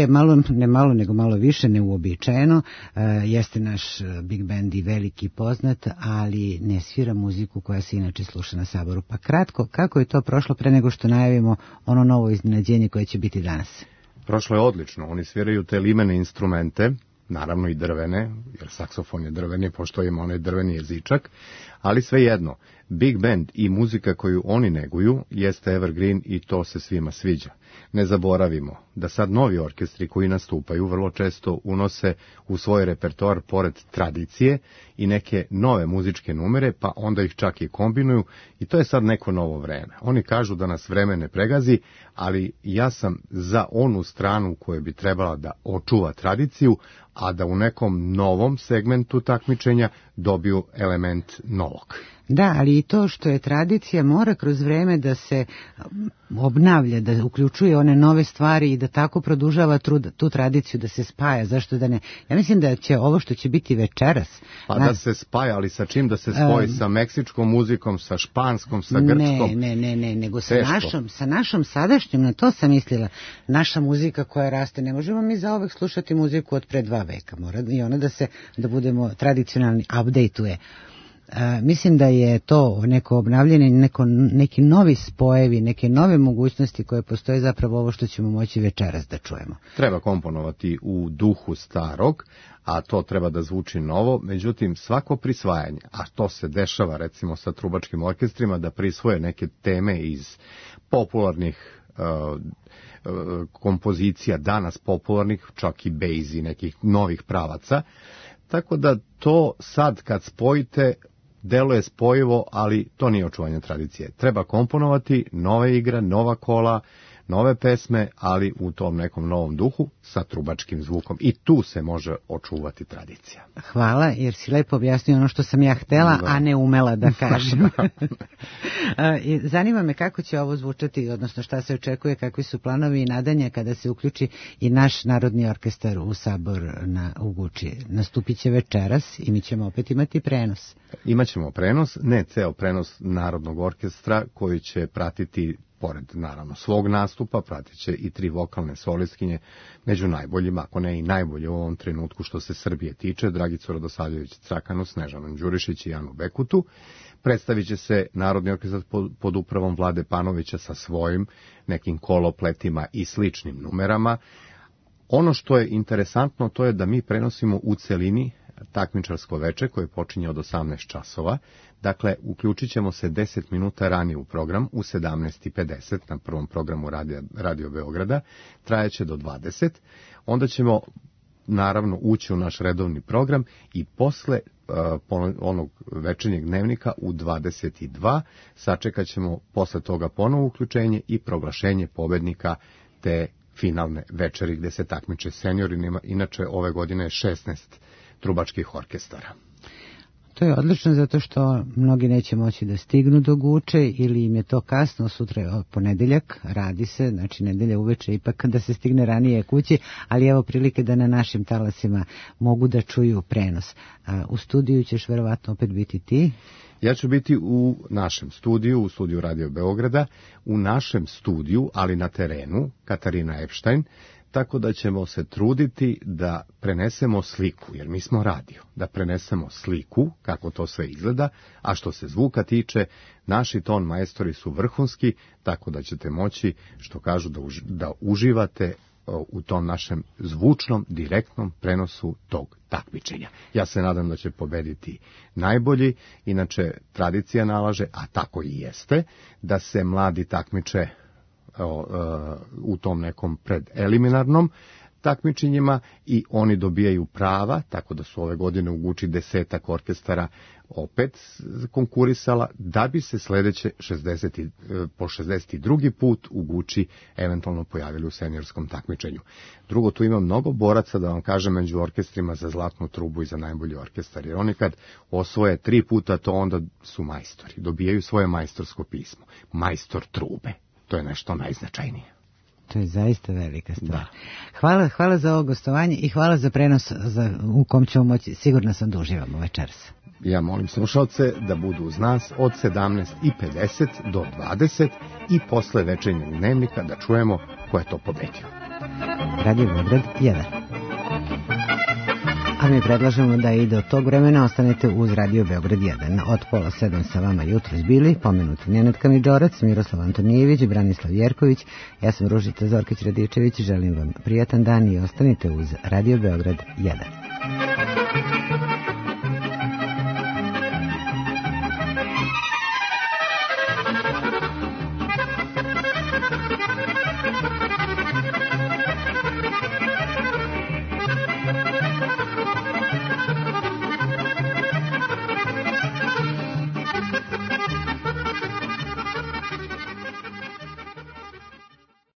malo više neuobičajeno. Jeste naš Big Band i veliki poznat, ali ne svira muziku koja se inače sluša na Saboru. Pa kratko, kako je to prošlo pre nego što najavimo ono novo iznenađenje koje će biti danas? Prošlo je odlično. Oni sviraju te limene instrumente, naravno i drvene, jer saksofon je drveni, pošto ima onaj drveni jezičak, ali svejedno, Big Band i muzika koju oni neguju jeste evergreen i to se svima sviđa. Ne zaboravimo da sad novi orkestri koji nastupaju vrlo često unose u svoj repertoar pored tradicije i neke nove muzičke numere, pa onda ih čak i kombinuju i to je sad neko novo vreme. Oni kažu da nas vreme ne pregazi, ali ja sam za onu stranu koja bi trebala da očuva tradiciju, a da u nekom novom segmentu takmičenja dobiju element novog. Da, ali i to što je tradicija mora kroz vreme da se obnavlja, da uključuje one nove stvari i da tako produžava tu tradiciju, da se spaja, zašto da ne? Ja mislim da će ovo što će biti večeras... Pa da se spaja, ali sa čim da se spoji? Sa meksičkom muzikom, sa španskom, sa grčkom? Ne, nego sa našom sadašnjom, na to sam mislila. Naša muzika koja raste, ne možemo mi zauvek slušati muziku od pre 2 veka, mora i ona da budemo tradicionalni, update-uje. Mislim da je to neko obnavljanje, neki novi spojevi, neke nove mogućnosti koje postoje, zapravo ovo što ćemo moći večeras da čujemo. Treba komponovati u duhu starog, a to treba da zvuči novo, međutim svako prisvajanje, a to se dešava recimo sa trubačkim orkestrima, da prisvoje neke teme iz popularnih kompozicija, danas popularnih, čak i bejz i nekih novih pravaca, tako da to sad kad spojite deluje spojivo, ali to nije očuvanje tradicije. Treba komponovati nove igre, nova kola, nove pesme, ali u tom nekom novom duhu sa trubačkim zvukom. I tu se može očuvati tradicija. Hvala, jer si lepo objasnio ono što sam ja htela, a ne umela da kažem. Zanima me kako će ovo zvučati, odnosno šta se očekuje, kakvi su planovi i nadanja kada se uključi i naš Narodni orkestar u Sabor u Guči. Nastupit će večeras i mi ćemo opet imati prenos. Imaćemo prenos, ne ceo prenos Narodnog orkestra koji će pratiti pored naravno svog nastupa, pratit će i 3 vokalne solistkinje među najboljima, ako ne i najbolje u ovom trenutku što se Srbije tiče, Dragicu Radosavljević-Crakanu, Snežanu Đurišić i Janu Bekutu. Predstavit će se Narodni orkestar pod upravom Vlade Panovića sa svojim nekim kolopletima i sličnim numerama. Ono što je interesantno, to je da mi prenosimo u celini takmičarsko veče koje počinje od 18 časova. Dakle, uključit ćemo se 10 minuta ranije u program, u 17:50 na prvom programu Radio Beograda, trajeće do 20. Onda ćemo naravno ući u naš redovni program i posle onog večernjeg dnevnika u 22 sačekat ćemo posle toga ponovo uključenje i proglašenje pobednika te finalne večeri gde se takmiče seniori. Inače ove godine je 16 trubačkih orkestara. To je odlično zato što mnogi neće moći da stignu do Guče ili im je to kasno, sutra je ponedeljak, radi se, znači nedelja uveče ipak da se stigne ranije kući, ali evo prilike da na našim talasima mogu da čuju prenos. U studiju ćeš verovatno opet biti ti? Ja ću biti u našem studiju, u studiju Radio Beograda, u našem studiju, ali na terenu, Katarina Epštajn, tako da ćemo se truditi da prenesemo sliku, jer mi smo radio, da prenesemo sliku, kako to sve izgleda, a što se zvuka tiče, naši ton majstori su vrhunski, tako da ćete moći, što kažu, da uživate u tom našem zvučnom, direktnom prenosu tog takmičenja. Ja se nadam da će pobediti najbolji, inače tradicija nalaže, a tako i jeste, da se mladi takmiče u tom nekom predeliminarnom takmičenjima i oni dobijaju prava, tako da su ove godine u Guči 10 orkestara opet konkurisala, da bi se sledeće po 62. put u Guči eventualno pojavili u seniorskom takmičenju. Drugo, tu ima mnogo boraca, da vam kažem, među orkestrima za Zlatnu trubu i za najbolji orkestar, jer oni kad osvoje 3 puta to, onda su majstori, dobijaju svoje majstorsko pismo, majstor trube. To je nešto najznačajnije. To je zaista velika stvar. Da. Hvala za ovo gostovanje i hvala za prenos u kom ćemo moći, sigurno sam da uživamo večeras. Ja molim slušalce da budu uz nas od 17:50 do 20 i posle večernjeg dnevnika da čujemo ko je to pobedio. Radio Beograd 1. A mi predlažemo da i do tog vremena ostanete uz Radio Beograd 1. Od 6:30 sa vama jutros bili pomenuti Nenad Kamidžorac, Miroslav Antonijević, Branislav Jerković. Ja sam Ružica Zorkić-Radičević. Želim vam prijatan dan i ostanite uz Radio Beograd 1.